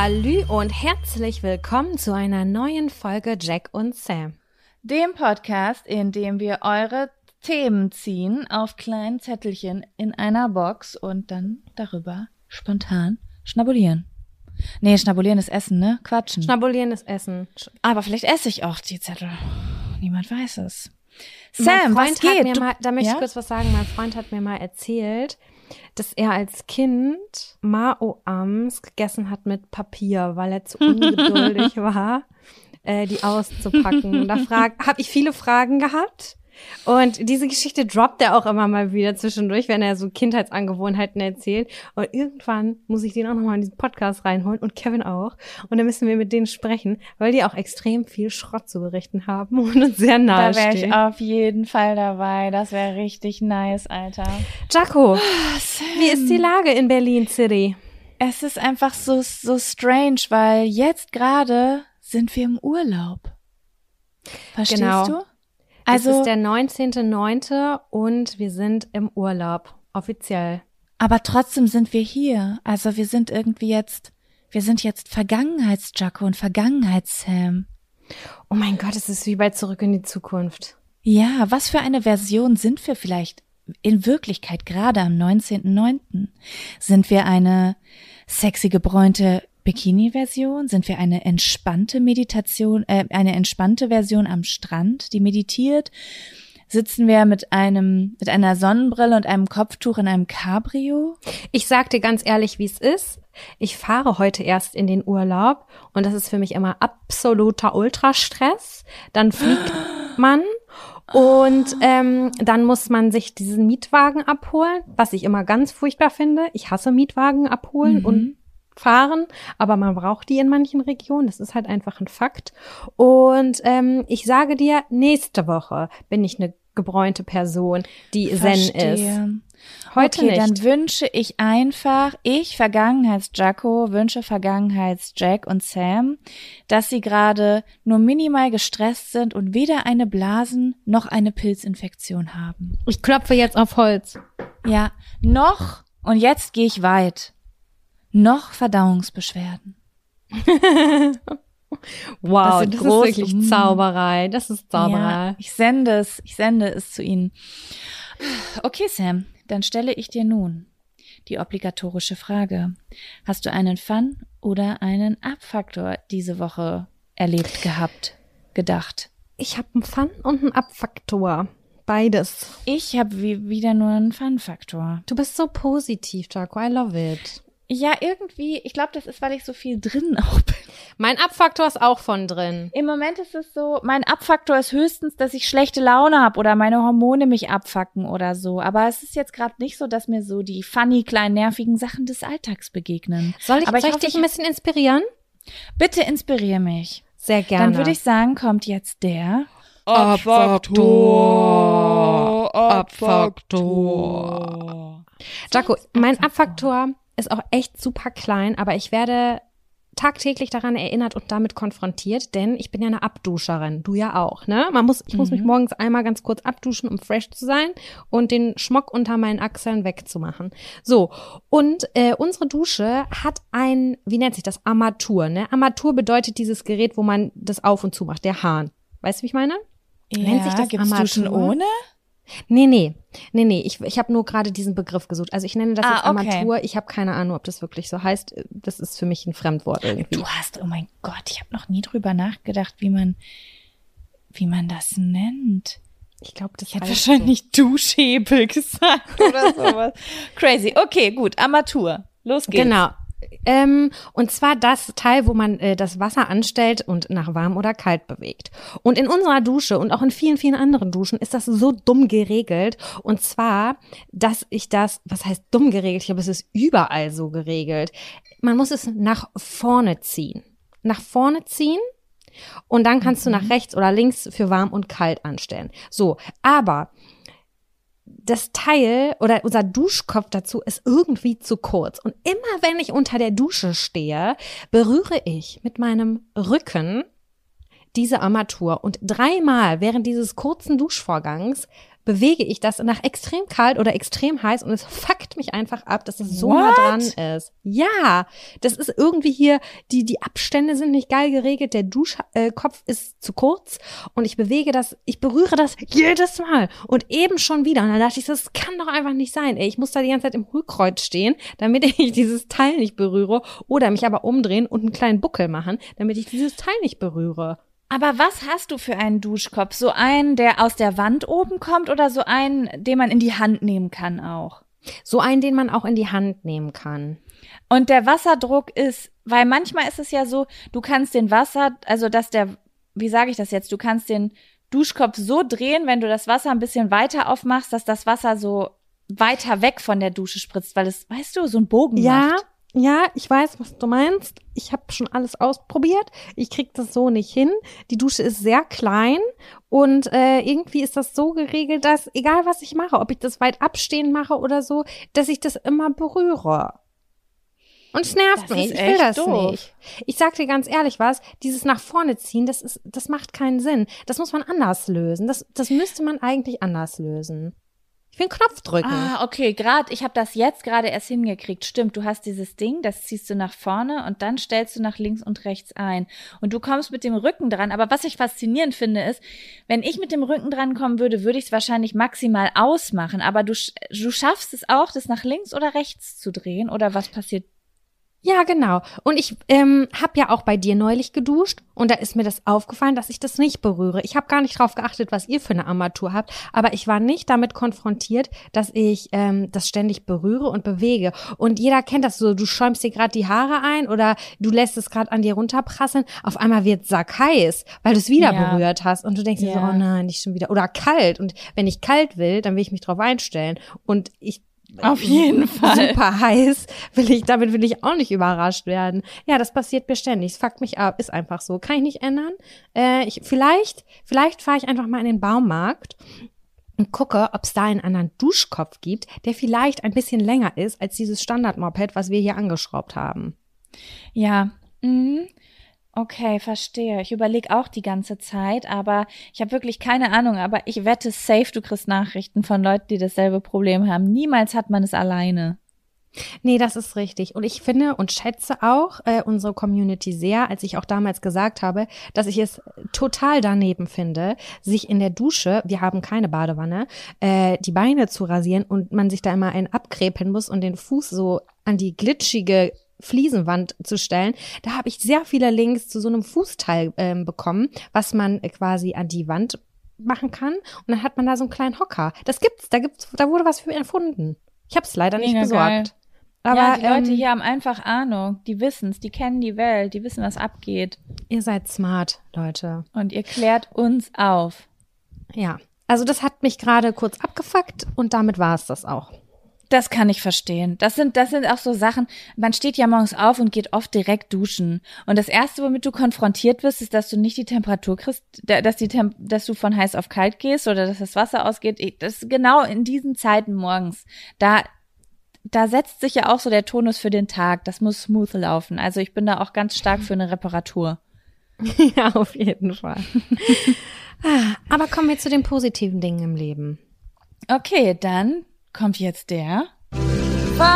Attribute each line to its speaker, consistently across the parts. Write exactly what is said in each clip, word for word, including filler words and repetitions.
Speaker 1: Salü und herzlich willkommen zu einer neuen Folge Jack und Sam.
Speaker 2: Dem Podcast, in dem wir eure Themen ziehen auf kleinen Zettelchen in einer Box und dann darüber spontan schnabulieren. Nee, schnabulieren ist Essen, ne? Quatschen.
Speaker 1: Schnabulieren ist Essen.
Speaker 2: Aber vielleicht esse ich auch die Zettel. Niemand weiß es.
Speaker 1: Sam,
Speaker 2: was
Speaker 1: hat
Speaker 2: geht?
Speaker 1: Mir
Speaker 2: Du,
Speaker 1: mal, da möchte
Speaker 2: ja?
Speaker 1: ich kurz was sagen. Mein Freund hat mir mal erzählt, dass er als Kind Mao-Ams gegessen hat mit Papier, weil er zu ungeduldig war, äh, die auszupacken. Und da habe ich viele Fragen gehabt. Und diese Geschichte droppt er auch immer mal wieder zwischendurch, wenn er so Kindheitsangewohnheiten erzählt. Und irgendwann muss ich den auch nochmal in diesen Podcast reinholen und Kevin auch. Und dann müssen wir mit denen sprechen, weil die auch extrem viel Schrott zu berichten haben und uns sehr nahe
Speaker 2: Da wäre
Speaker 1: stehen.
Speaker 2: ich auf jeden Fall dabei. Das wäre richtig nice, Alter.
Speaker 1: Jaco,
Speaker 2: Oh,
Speaker 1: wie ist die Lage in Berlin City?
Speaker 2: Es ist einfach so, so strange, weil jetzt gerade sind wir im Urlaub. Verstehst
Speaker 1: Genau.
Speaker 2: du?
Speaker 1: Also, es
Speaker 2: Also,
Speaker 1: ist der neunzehnter neunte und wir sind im Urlaub, offiziell.
Speaker 2: aber trotzdem sind wir hier. Also wir sind irgendwie jetzt, wir sind jetzt Vergangenheits-Jacko und Vergangenheits-Sam.
Speaker 1: Oh mein Gott, es ist wie bei Zurück in die Zukunft.
Speaker 2: Ja, was für eine Version sind wir vielleicht in Wirklichkeit gerade am neunzehnten neunten? Sind wir eine sexy gebräunte Bikini-Version? Sind wir eine entspannte Meditation, äh, eine entspannte Version am Strand, die meditiert? Sitzen wir mit einem, mit einer Sonnenbrille und einem Kopftuch in einem Cabrio?
Speaker 1: Ich sag dir ganz ehrlich, wie es ist. Ich fahre heute erst in den Urlaub und das ist für mich immer absoluter Ultrastress. Dann fliegt man und ähm, dann muss man sich diesen Mietwagen abholen, was ich immer ganz furchtbar finde. Ich hasse Mietwagen abholen
Speaker 2: Mhm.
Speaker 1: und fahren, aber man braucht die in manchen Regionen. Das ist halt einfach ein Fakt. Und ähm, ich sage dir, nächste Woche bin ich eine gebräunte Person, die Zen ist.
Speaker 2: Verstehe.
Speaker 1: Heute
Speaker 2: okay,
Speaker 1: nicht.
Speaker 2: dann wünsche ich einfach, ich, Vergangenheits-Jacko, wünsche Vergangenheits-Jack und Sam, dass sie gerade nur minimal gestresst sind und weder eine Blasen- noch eine Pilzinfektion haben.
Speaker 1: Ich klopfe jetzt auf Holz.
Speaker 2: Ja, noch, und jetzt gehe ich weit, noch Verdauungsbeschwerden.
Speaker 1: Wow,
Speaker 2: Das
Speaker 1: das,
Speaker 2: sind groß-
Speaker 1: ist wirklich Zauberei. Das ist Zauberei.
Speaker 2: Ja, ich sende es, ich sende es zu Ihnen. Okay, Sam, dann stelle ich dir nun die obligatorische Frage. Hast du einen Fun- oder einen Up-Faktor diese Woche erlebt, gehabt, gedacht?
Speaker 1: Ich habe einen Fun- und einen Up-Faktor. Beides.
Speaker 2: Ich habe wie, wieder nur einen Fun-Faktor.
Speaker 1: Du bist so positiv, Jaco. I love it.
Speaker 2: Ja, irgendwie, ich glaube, das ist, weil ich so viel drin auch bin.
Speaker 1: Mein Up-Faktor ist auch von drin.
Speaker 2: Im Moment ist es so, mein Abfaktor ist höchstens, dass ich schlechte Laune habe oder meine Hormone mich abfacken oder so. Aber es ist jetzt gerade nicht so, dass mir so die funny, kleinen, nervigen Sachen des Alltags begegnen.
Speaker 1: Soll ich,
Speaker 2: Aber
Speaker 1: soll ich
Speaker 2: hoffe,
Speaker 1: dich ein bisschen inspirieren?
Speaker 2: Bitte inspiriere mich.
Speaker 1: Sehr gerne.
Speaker 2: Dann würde ich sagen, kommt jetzt der
Speaker 1: Abfaktor. Abfaktor. Jaco, mein Abfaktor ist auch echt super klein, aber ich werde tagtäglich daran erinnert und damit konfrontiert, denn ich bin ja eine Abduscherin, du ja auch, ne? Man muss, ich muss mich morgens einmal ganz kurz abduschen, um fresh zu sein und den Schmock unter meinen Achseln wegzumachen. So, und äh, unsere Dusche hat ein, wie nennt sich das, Armatur, ne? Armatur bedeutet dieses Gerät, wo man das auf und zu macht, der Hahn. Weißt du, wie ich meine? Nennt sich das
Speaker 2: gibt's Duschen
Speaker 1: Armatur?
Speaker 2: ohne?
Speaker 1: Nee, nee, nee, nee, ich, ich habe nur gerade diesen Begriff gesucht. Also ich nenne das
Speaker 2: Ah,
Speaker 1: jetzt
Speaker 2: okay.
Speaker 1: Armatur. Ich habe keine Ahnung, ob das wirklich so heißt. Das ist für mich ein Fremdwort irgendwie.
Speaker 2: Du hast, oh mein Gott, ich habe noch nie drüber nachgedacht, wie man, wie man das nennt.
Speaker 1: Ich glaube, das
Speaker 2: Ich hätte
Speaker 1: heißt
Speaker 2: wahrscheinlich Duschhebel gesagt oder sowas. Crazy. Okay, gut. Armatur. Los
Speaker 1: so.
Speaker 2: geht's.
Speaker 1: Genau. Ähm, und zwar das Teil, wo man äh, das Wasser anstellt und nach warm oder kalt bewegt. Und in unserer Dusche und auch in vielen, vielen anderen Duschen ist das so dumm geregelt. Und zwar, dass ich das, was heißt dumm geregelt? Ich glaube, es ist überall so geregelt. Man muss es nach vorne ziehen. Nach vorne ziehen. Und dann kannst mhm. du nach rechts oder links für warm und kalt anstellen. So, aber das Teil oder unser Duschkopf dazu ist irgendwie zu kurz. Und immer wenn ich unter der Dusche stehe, berühre ich mit meinem Rücken diese Armatur. Und dreimal während dieses kurzen Duschvorgangs bewege ich das nach extrem kalt oder extrem heiß und es fuckt mich einfach ab, dass es so
Speaker 2: What?
Speaker 1: nah dran ist. Ja, das ist irgendwie hier, die, die Abstände sind nicht geil geregelt, der Duschkopf äh, ist zu kurz und ich bewege das, ich berühre das jedes Mal und eben schon wieder. Und dann dachte ich, das kann doch einfach nicht sein. Ey, ich muss da die ganze Zeit im Hohlkreuz stehen, damit ich dieses Teil nicht berühre oder mich aber umdrehen und einen kleinen Buckel machen, damit ich dieses Teil nicht berühre.
Speaker 2: Aber was hast du für einen Duschkopf? So einen, der aus der Wand oben kommt oder so einen, den man in die Hand nehmen kann auch?
Speaker 1: So einen, den man auch in die Hand nehmen kann.
Speaker 2: Und der Wasserdruck ist, weil manchmal ist es ja so, du kannst den Wasser, also dass der, wie sage ich das jetzt, du kannst den Duschkopf so drehen, wenn du das Wasser ein bisschen weiter aufmachst, dass das Wasser so weiter weg von der Dusche spritzt, weil es, weißt du, so einen Bogen
Speaker 1: Ja.
Speaker 2: macht.
Speaker 1: Ja, ich weiß, was du meinst. Ich habe schon alles ausprobiert. Ich krieg das so nicht hin. Die Dusche ist sehr klein und äh, irgendwie ist das so geregelt, dass egal was ich mache, ob ich das weit abstehend mache oder so, dass ich das immer berühre. Und es nervt
Speaker 2: Das
Speaker 1: mich.
Speaker 2: ist
Speaker 1: Ich will
Speaker 2: echt
Speaker 1: das
Speaker 2: doof.
Speaker 1: nicht. Ich sag dir ganz ehrlich was, dieses nach vorne ziehen, das ist, das macht keinen Sinn. Das muss man anders lösen. Das, das müsste man eigentlich anders lösen. Ich will einen Knopf drücken.
Speaker 2: Ah, okay, gerade, ich habe das jetzt gerade erst hingekriegt. Stimmt, du hast dieses Ding, das ziehst du nach vorne und dann stellst du nach links und rechts ein. Und du kommst mit dem Rücken dran. Aber was ich faszinierend finde, ist, wenn ich mit dem Rücken dran kommen würde, würde ich es wahrscheinlich maximal ausmachen. Aber du, du schaffst es auch, das nach links oder rechts zu drehen? Oder was passiert?
Speaker 1: Ja, genau. Und ich ähm, habe ja auch bei dir neulich geduscht und da ist mir das aufgefallen, dass ich das nicht berühre. Ich habe gar nicht drauf geachtet, was ihr für eine Armatur habt, aber ich war nicht damit konfrontiert, dass ich ähm, das ständig berühre und bewege. Und jeder kennt das so, du schäumst dir gerade die Haare ein oder du lässt es gerade an dir runterprasseln. Auf einmal wird sackheiß, weil du es wieder
Speaker 2: Ja.
Speaker 1: berührt hast und du denkst dir so,
Speaker 2: Ja.
Speaker 1: oh nein, nicht schon wieder. Oder kalt. Und wenn ich kalt will, dann will ich mich drauf einstellen. Und ich
Speaker 2: Auf jeden Fall.
Speaker 1: super heiß, will ich, damit will ich auch nicht überrascht werden. Ja, das passiert mir ständig. Es fuckt mich ab, ist einfach so. Kann ich nicht ändern. Äh, ich, vielleicht, vielleicht fahre ich einfach mal in den Baumarkt und gucke, ob es da einen anderen Duschkopf gibt, der vielleicht ein bisschen länger ist als dieses Standard-Moped, was wir hier angeschraubt haben.
Speaker 2: Ja, mhm. Okay, verstehe. Ich überlege auch die ganze Zeit, aber ich habe wirklich keine Ahnung. Aber ich wette safe, du kriegst Nachrichten von Leuten, die dasselbe Problem haben. Niemals hat man es alleine.
Speaker 1: Nee, das ist richtig. Und ich finde und schätze auch äh, unsere Community sehr, als ich auch damals gesagt habe, dass ich es total daneben finde, sich in der Dusche, wir haben keine Badewanne, äh, die Beine zu rasieren und man sich da immer einen abkrepen muss und den Fuß so an die glitschige Fliesenwand zu stellen. Da habe ich sehr viele Links zu so einem Fußteil ähm, bekommen, was man äh, quasi an die Wand machen kann. Und dann hat man da so einen kleinen Hocker. Das gibt's, da gibt's, da wurde was für erfunden. Ich habe es leider nicht
Speaker 2: Mega
Speaker 1: besorgt.
Speaker 2: geil.
Speaker 1: Aber
Speaker 2: ja, die Leute
Speaker 1: ähm,
Speaker 2: hier haben einfach Ahnung. Die wissen's, die kennen die Welt, die wissen, was abgeht.
Speaker 1: ihr seid smart, Leute.
Speaker 2: Und ihr klärt uns auf.
Speaker 1: Ja, also das hat mich gerade kurz abgefuckt und damit war es das auch.
Speaker 2: Das kann ich verstehen. Das sind, das sind auch so Sachen, man steht ja morgens auf und geht oft direkt duschen. Und das Erste, womit du konfrontiert wirst, ist, dass du nicht die Temperatur kriegst, dass die Temp- dass du von heiß auf kalt gehst oder dass das Wasser ausgeht. Das ist genau in diesen Zeiten morgens. Da, da setzt sich ja auch so der Tonus für den Tag. Das muss smooth laufen. Also ich bin da auch ganz stark für eine Reparatur.
Speaker 1: Ja, auf jeden Fall. Aber kommen wir zu den positiven Dingen im Leben.
Speaker 2: Okay, dann kommt jetzt der
Speaker 3: Fun,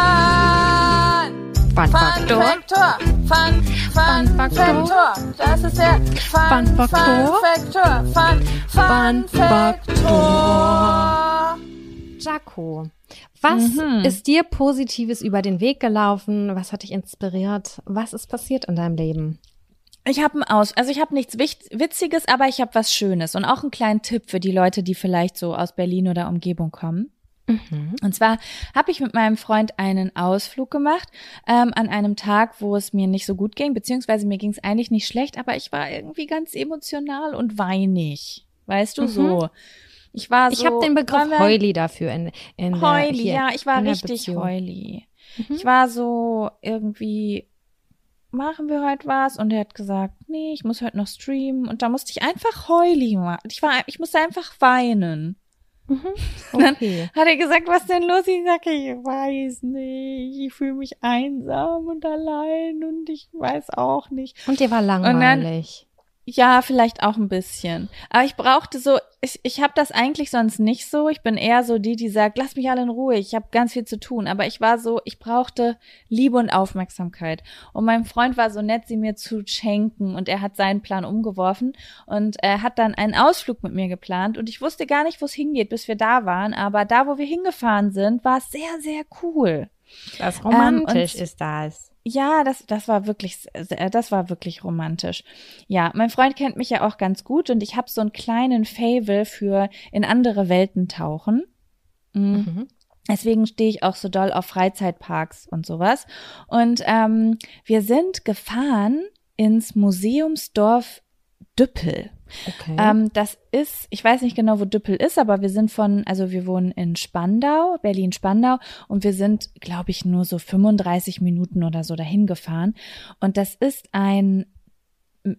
Speaker 1: Fun
Speaker 3: Fun
Speaker 1: Faktor.
Speaker 3: Faktor. Fun, Fun,
Speaker 1: Fun Faktor.
Speaker 3: Faktor. Das ist der Fun,
Speaker 1: Fun Faktor.
Speaker 3: Fun Faktor. Fun, Fun
Speaker 1: Fun
Speaker 3: Faktor.
Speaker 1: Jaco, was
Speaker 2: Mhm.
Speaker 1: ist dir Positives über den Weg gelaufen? Was hat dich inspiriert? Was ist passiert in deinem Leben?
Speaker 2: Ich habe ein Aus, also ich habe nichts Wicht- Witziges, aber ich habe was Schönes und auch einen kleinen Tipp für die Leute, die vielleicht so aus Berlin oder Umgebung kommen.
Speaker 1: Mhm.
Speaker 2: Und zwar habe ich mit meinem Freund einen Ausflug gemacht ähm, an einem Tag, wo es mir nicht so gut ging, beziehungsweise mir ging es eigentlich nicht schlecht, aber ich war irgendwie ganz emotional und weinig, weißt du,
Speaker 1: Mhm.
Speaker 2: so. Ich war so.
Speaker 1: Ich habe den Begriff
Speaker 2: wollen wir-
Speaker 1: Heuli dafür in, in der,
Speaker 2: Heuli,
Speaker 1: hier,
Speaker 2: ja, ich war
Speaker 1: in der
Speaker 2: richtig
Speaker 1: Beziehung.
Speaker 2: Heuli.
Speaker 1: Mhm.
Speaker 2: Ich war so irgendwie, machen wir heute was? Und er hat gesagt, nee, ich muss heute noch streamen. Und da musste ich einfach Heuli machen. Ich war, ich musste einfach weinen.
Speaker 1: Mhm.
Speaker 2: Dann
Speaker 1: Okay.
Speaker 2: hat er gesagt, was denn los? Ich sage, ich weiß nicht. Ich fühle mich einsam und allein und ich weiß auch nicht.
Speaker 1: Und dir war
Speaker 2: dann-
Speaker 1: langweilig.
Speaker 2: Ja, vielleicht auch ein bisschen. Aber ich brauchte so, ich, ich habe das eigentlich sonst nicht so. Ich bin eher so die, die sagt, lass mich alle in Ruhe, ich habe ganz viel zu tun. Aber ich war so, ich brauchte Liebe und Aufmerksamkeit. Und mein Freund war so nett, sie mir zu schenken. Und er hat seinen Plan umgeworfen und er hat dann einen Ausflug mit mir geplant. Und ich wusste gar nicht, wo es hingeht, bis wir da waren. Aber da, wo wir hingefahren sind, war es sehr, sehr cool.
Speaker 1: Das romantisch
Speaker 2: ähm,
Speaker 1: ist das.
Speaker 2: Ja, das, das war wirklich, das war wirklich romantisch. Ja, mein Freund kennt mich ja auch ganz gut und ich habe so einen kleinen Faible für in andere Welten tauchen. Mhm. Mhm. Deswegen stehe ich auch so doll auf Freizeitparks und sowas. Und ähm, wir sind gefahren ins Museumsdorf Düppel.
Speaker 1: Okay.
Speaker 2: Ähm, das ist, ich weiß nicht genau, wo Düppel ist, aber wir sind von, also wir wohnen in Spandau, Berlin-Spandau und wir sind, glaube ich, nur so fünfunddreißig Minuten oder so dahin gefahren. Und das ist ein M-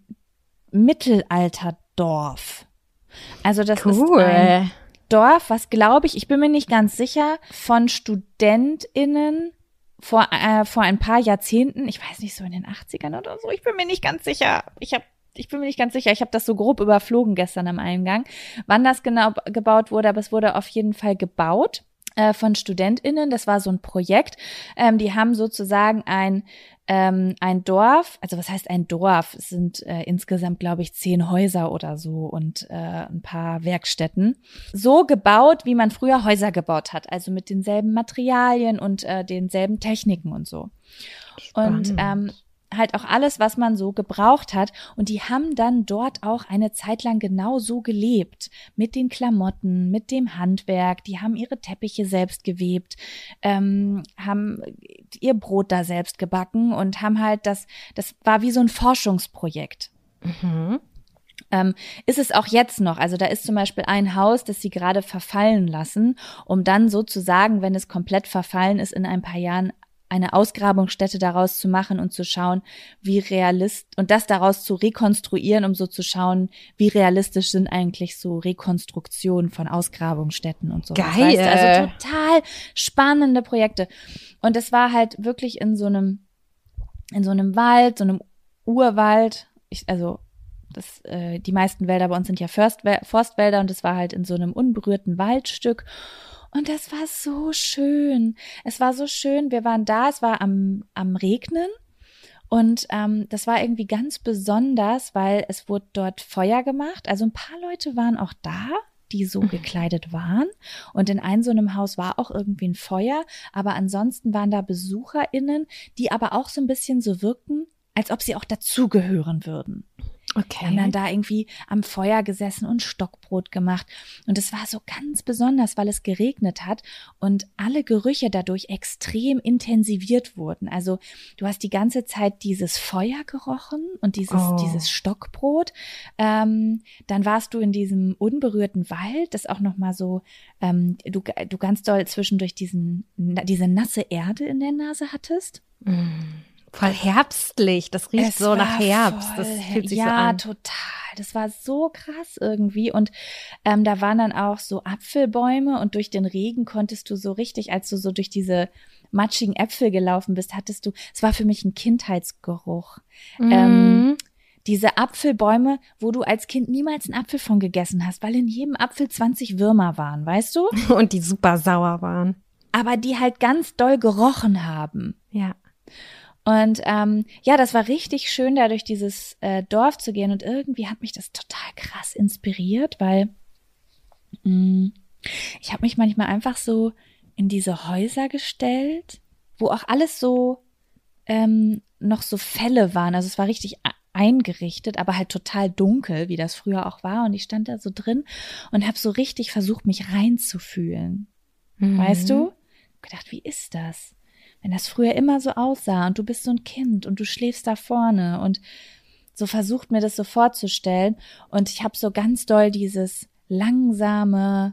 Speaker 2: Mittelalterdorf. Also das
Speaker 1: cool.
Speaker 2: ist ein Dorf, was, glaube ich, ich bin mir nicht ganz sicher, von StudentInnen vor, äh, vor ein paar Jahrzehnten, ich weiß nicht, so in den achtzigern oder so, ich bin mir nicht ganz sicher. Ich habe Ich bin mir nicht ganz sicher, ich habe das so grob überflogen gestern am Eingang, wann das genau b- gebaut wurde, aber es wurde auf jeden Fall gebaut äh, von StudentInnen, das war so ein Projekt, ähm, die haben sozusagen ein ähm, ein Dorf, also was heißt ein Dorf, es sind äh, insgesamt, glaube ich, zehn Häuser oder so und äh, ein paar Werkstätten, so gebaut, wie man früher Häuser gebaut hat, also mit denselben Materialien und äh, denselben Techniken und so.
Speaker 1: Spannend.
Speaker 2: Und ähm, halt auch alles, was man so gebraucht hat. Und die haben dann dort auch eine Zeit lang genau so gelebt. Mit den Klamotten, mit dem Handwerk. Die haben ihre Teppiche selbst gewebt, ähm, haben ihr Brot da selbst gebacken und haben halt das, das war wie so ein Forschungsprojekt.
Speaker 1: Mhm.
Speaker 2: Ähm, ist es auch jetzt noch. Also da ist zum Beispiel ein Haus, das sie gerade verfallen lassen, um dann sozusagen, wenn es komplett verfallen ist, in ein paar Jahren eine Ausgrabungsstätte daraus zu machen und zu schauen, wie realist und das daraus zu rekonstruieren, um so zu schauen, wie realistisch sind eigentlich so Rekonstruktionen von Ausgrabungsstätten und so.
Speaker 1: Geil.
Speaker 2: Weißt du? Also total spannende Projekte. Und es war halt wirklich in so einem in so einem Wald, so einem Urwald. Ich, also das, äh, die meisten Wälder bei uns sind ja Forstwälder, Forstwälder und es war halt in so einem unberührten Waldstück. Und das war so schön. Es war so schön. Wir waren da, es war am, am Regnen. Und ähm, das war irgendwie ganz besonders, weil es wurde dort Feuer gemacht. Also ein paar Leute waren auch da, die so gekleidet waren. Und in einem so einem Haus war auch irgendwie ein Feuer. Aber ansonsten waren da BesucherInnen, die aber auch so ein bisschen so wirkten, als ob sie auch dazugehören würden.
Speaker 1: Okay.
Speaker 2: Wir haben dann da irgendwie am Feuer gesessen und Stockbrot gemacht. Und es war so ganz besonders, weil es geregnet hat und alle Gerüche dadurch extrem intensiviert wurden. Also du hast die ganze Zeit dieses Feuer gerochen und dieses,
Speaker 1: Oh.
Speaker 2: dieses Stockbrot. Ähm, dann warst du in diesem unberührten Wald, das auch nochmal so, ähm, du, du ganz doll zwischendurch diesen, diese nasse Erde in der Nase hattest.
Speaker 1: Mm. Voll herbstlich, das riecht
Speaker 2: Es
Speaker 1: so
Speaker 2: war
Speaker 1: nach Herbst, das
Speaker 2: voll
Speaker 1: fühlt sich
Speaker 2: ja,
Speaker 1: so an.
Speaker 2: total, das war so krass irgendwie und ähm, da waren dann auch so Apfelbäume und durch den Regen konntest du so richtig, als du so durch diese matschigen Äpfel gelaufen bist, hattest du, es war für mich ein Kindheitsgeruch.
Speaker 1: Mhm.
Speaker 2: Ähm, diese Apfelbäume, wo du als Kind niemals einen Apfel von gegessen hast, weil in jedem Apfel zwanzig Würmer waren, weißt du?
Speaker 1: Und die super sauer waren.
Speaker 2: Aber die halt ganz doll gerochen haben.
Speaker 1: Ja.
Speaker 2: Und ähm, ja, das war richtig schön, da durch dieses äh, Dorf zu gehen. Und irgendwie hat mich das total krass inspiriert, weil mh, ich habe mich manchmal einfach so in diese Häuser gestellt, wo auch alles so ähm, noch so Fälle waren. Also es war richtig eingerichtet, aber halt total dunkel, wie das früher auch war. Und ich stand da so drin und habe so richtig versucht, mich reinzufühlen.
Speaker 1: Mhm.
Speaker 2: Weißt du? Gedacht, wie ist das? Wenn das früher immer so aussah und du bist so ein Kind und du schläfst da vorne und so versucht mir das so vorzustellen und ich habe so ganz doll dieses langsame,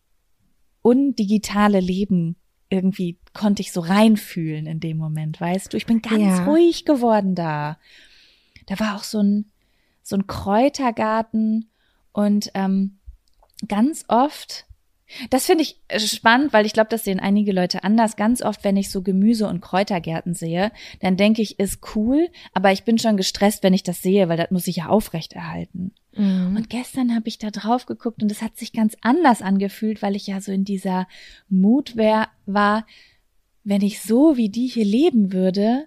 Speaker 2: undigitale Leben irgendwie konnte ich so reinfühlen in dem Moment, weißt du? Ich bin ganz
Speaker 1: Ja.
Speaker 2: ruhig geworden da. Da war auch so ein so ein Kräutergarten und ähm, ganz oft Das finde ich spannend, weil ich glaube, das sehen einige Leute anders. Ganz oft, wenn ich so Gemüse- und Kräutergärten sehe, dann denke ich, ist cool, aber ich bin schon gestresst, wenn ich das sehe, weil das muss ich ja aufrechterhalten. Mhm. Und gestern habe ich da drauf geguckt und es hat sich ganz anders angefühlt, weil ich ja so in dieser Mut wär, war, wenn ich so wie die hier leben würde,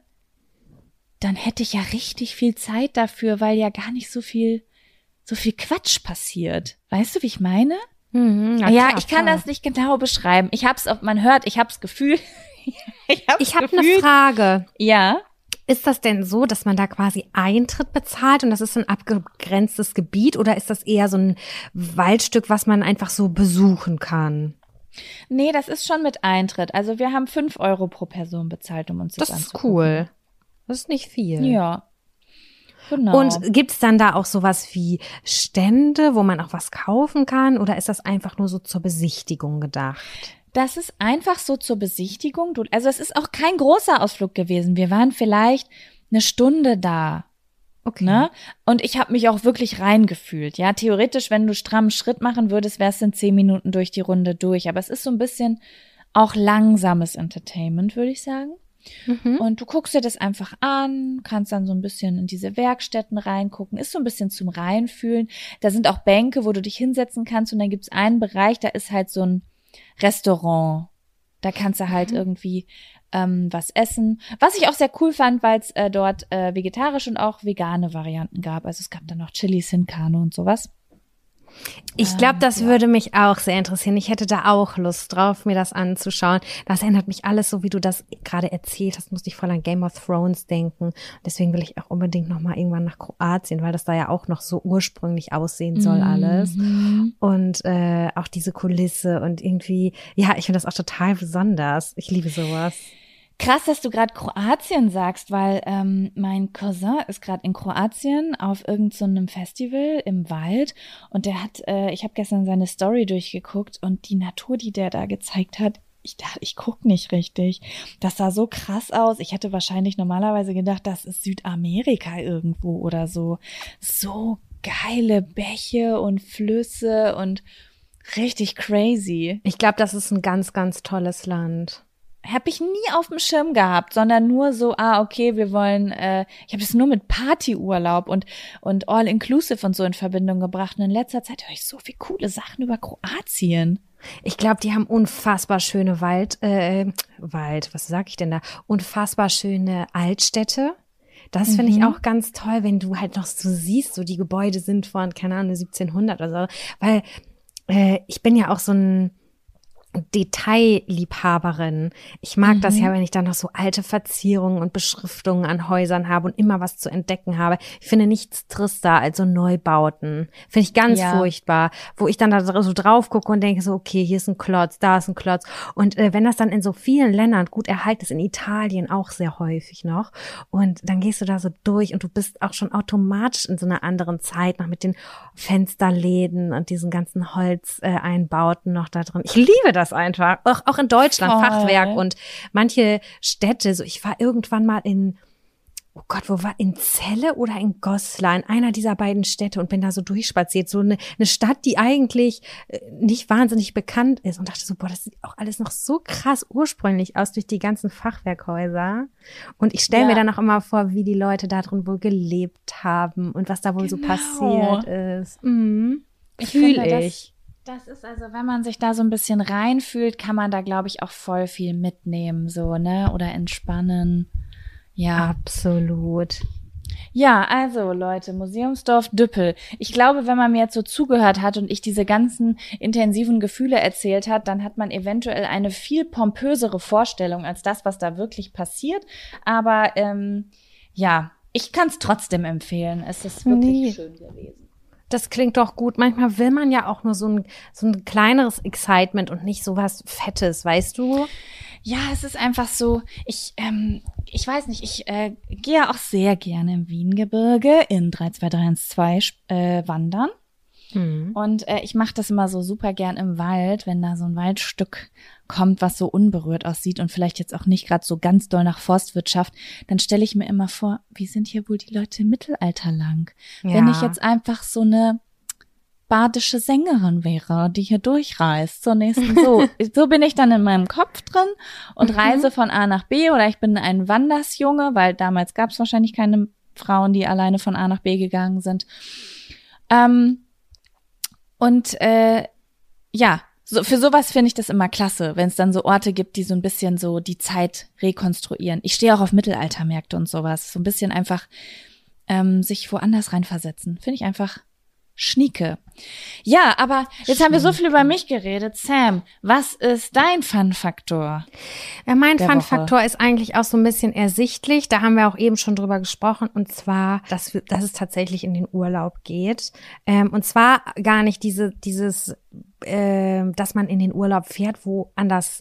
Speaker 2: dann hätte ich ja richtig viel Zeit dafür, weil ja gar nicht so viel, so viel Quatsch passiert. Weißt du, wie ich meine?
Speaker 1: Mhm,
Speaker 2: ja, ja klar, ich kann klar. das nicht genau beschreiben. Ich hab's, man hört, ich hab's Gefühl.
Speaker 1: ich hab's ich habe eine Frage.
Speaker 2: Ja.
Speaker 1: Ist das denn so, dass man da quasi Eintritt bezahlt und das ist ein abgegrenztes Gebiet oder ist das eher so ein Waldstück, was man einfach so besuchen kann?
Speaker 2: Nee, das ist schon mit Eintritt. Also wir haben fünf Euro pro Person bezahlt, um uns das, das anzugucken.
Speaker 1: Das ist cool. Das ist nicht viel.
Speaker 2: Ja. Genau.
Speaker 1: Und gibt's dann da auch sowas wie Stände, wo man auch was kaufen kann oder ist das einfach nur so zur Besichtigung gedacht?
Speaker 2: Das ist einfach so zur Besichtigung. Also es ist auch kein großer Ausflug gewesen. Wir waren vielleicht eine Stunde da.
Speaker 1: Okay.
Speaker 2: Ne? Und ich habe mich auch wirklich reingefühlt. Ja, theoretisch, wenn du strammen Schritt machen würdest, wärst du in zehn Minuten durch die Runde durch. Aber es ist so ein bisschen auch langsames Entertainment, würde ich sagen. Mhm. Und du guckst dir das einfach an, kannst dann so ein bisschen in diese Werkstätten reingucken, ist so ein bisschen zum Reinfühlen. Da sind auch Bänke, wo du dich hinsetzen kannst und dann gibt's einen Bereich, da ist halt so ein Restaurant. Da kannst du halt mhm. irgendwie ähm, was essen. Was ich auch sehr cool fand, weil es äh, dort äh, vegetarische und auch vegane Varianten gab. Also es gab dann noch Chili sin Carne und sowas.
Speaker 1: Ich glaube, das ähm, ja. würde mich auch sehr interessieren. Ich hätte da auch Lust drauf, mir das anzuschauen. Das erinnert mich alles, so wie du das gerade erzählt hast, musste ich voll an Game of Thrones denken. Deswegen will ich auch unbedingt noch mal irgendwann nach Kroatien, weil das da ja auch noch so ursprünglich aussehen soll alles.
Speaker 2: Mhm.
Speaker 1: Und äh, auch diese Kulisse und irgendwie, ja, ich finde das auch total besonders. Ich liebe sowas.
Speaker 2: Krass, dass du gerade Kroatien sagst, weil ähm, mein Cousin ist gerade in Kroatien auf irgendeinem so Festival im Wald und der hat, äh, ich habe gestern seine Story durchgeguckt und die Natur, die der da gezeigt hat, ich dachte, ich guck nicht richtig. Das sah so krass aus. Ich hätte wahrscheinlich normalerweise gedacht, das ist Südamerika irgendwo oder so. So geile Bäche und Flüsse und richtig crazy.
Speaker 1: Ich glaube, das ist ein ganz, ganz tolles Land.
Speaker 2: Habe ich nie auf dem Schirm gehabt, sondern nur so, ah, okay, wir wollen, äh, ich habe das nur mit Partyurlaub und und All-Inclusive und so in Verbindung gebracht. Und in letzter Zeit höre ich so viel coole Sachen über Kroatien.
Speaker 1: Ich glaube, die haben unfassbar schöne Wald, äh, Wald, was sag ich denn da? Unfassbar schöne Altstädte. Das finde
Speaker 2: Mhm.
Speaker 1: ich auch ganz toll, wenn du halt noch so siehst, so die Gebäude sind von, keine Ahnung, siebzehnhundert oder so. Weil äh, ich bin ja auch so ein Detailliebhaberin. Ich mag mhm. das ja, wenn ich dann noch so alte Verzierungen und Beschriftungen an Häusern habe und immer was zu entdecken habe. Ich finde nichts trister als so Neubauten. Finde ich ganz
Speaker 2: ja.
Speaker 1: furchtbar, wo ich dann da so drauf gucke und denke so, okay, hier ist ein Klotz, da ist ein Klotz. Und äh, wenn das dann in so vielen Ländern gut erhalten ist, in Italien auch sehr häufig noch, und dann gehst du da so durch und du bist auch schon automatisch in so einer anderen Zeit, noch mit den Fensterläden und diesen ganzen Holzeinbauten äh, noch da drin. Ich liebe das einfach. Auch, auch in Deutschland,
Speaker 2: Voll.
Speaker 1: Fachwerk und manche Städte. So, ich war irgendwann mal in, oh Gott, wo war, in Celle oder in Goslar, in einer dieser beiden Städte und bin da so durchspaziert. So eine, eine Stadt, die eigentlich nicht wahnsinnig bekannt ist und dachte so, boah, das sieht auch alles noch so krass ursprünglich aus durch die ganzen Fachwerkhäuser. Und ich stelle
Speaker 2: ja.
Speaker 1: mir dann auch immer vor, wie die Leute da drin wohl gelebt haben und was da wohl
Speaker 2: genau.
Speaker 1: so passiert ist. Mhm.
Speaker 2: Ich
Speaker 1: Fühl
Speaker 2: finde,
Speaker 1: ich.
Speaker 2: Das, das ist also, wenn man sich da so ein bisschen reinfühlt, kann man da, glaube ich, auch voll viel mitnehmen, so, ne, oder entspannen. Ja.
Speaker 1: Absolut.
Speaker 2: Ja, also Leute, Museumsdorf Düppel. Ich glaube, wenn man mir jetzt so zugehört hat und ich diese ganzen intensiven Gefühle erzählt hat, dann hat man eventuell eine viel pompösere Vorstellung als das, was da wirklich passiert. Aber ähm, ja, ich kann es trotzdem empfehlen. Es ist wirklich nee. schön gewesen.
Speaker 1: Das klingt doch gut. Manchmal will man ja auch nur so ein, so ein kleineres Excitement und nicht so was Fettes, weißt du?
Speaker 2: Ja, es ist einfach so, ich ähm, ich weiß nicht, ich äh, gehe auch sehr gerne im Wiehengebirge in drei zwei drei eins zwei äh, wandern. Mhm. Und äh, ich mache das immer so super gern im Wald, wenn da so ein Waldstück kommt, was so unberührt aussieht und vielleicht jetzt auch nicht gerade so ganz doll nach Forstwirtschaft, dann stelle ich mir immer vor, wie sind hier wohl die Leute im Mittelalter lang? Ja. Wenn ich jetzt einfach so eine badische Sängerin wäre, die hier durchreist zur nächsten. So, so bin ich dann in meinem Kopf drin und mhm. reise von A nach B, oder ich bin ein Wandersjunge, weil damals gab es wahrscheinlich keine Frauen, die alleine von A nach B gegangen sind. Ähm, und äh, ja, so, für sowas finde ich das immer klasse, wenn es dann so Orte gibt, die so ein bisschen so die Zeit rekonstruieren. Ich stehe auch auf Mittelaltermärkte und sowas. So ein bisschen einfach ähm, sich woanders reinversetzen. Finde ich einfach schnieke. Ja, aber jetzt Schnieke. Haben wir so viel über mich geredet. Sam, was ist dein Fun-Faktor?
Speaker 1: Ja, mein Fun-Faktor ist eigentlich auch so ein bisschen ersichtlich. Da haben wir auch eben schon drüber gesprochen. Und zwar, dass, wir, dass es tatsächlich in den Urlaub geht. Ähm, und zwar gar nicht diese, dieses, äh, dass man in den Urlaub fährt, wo anders.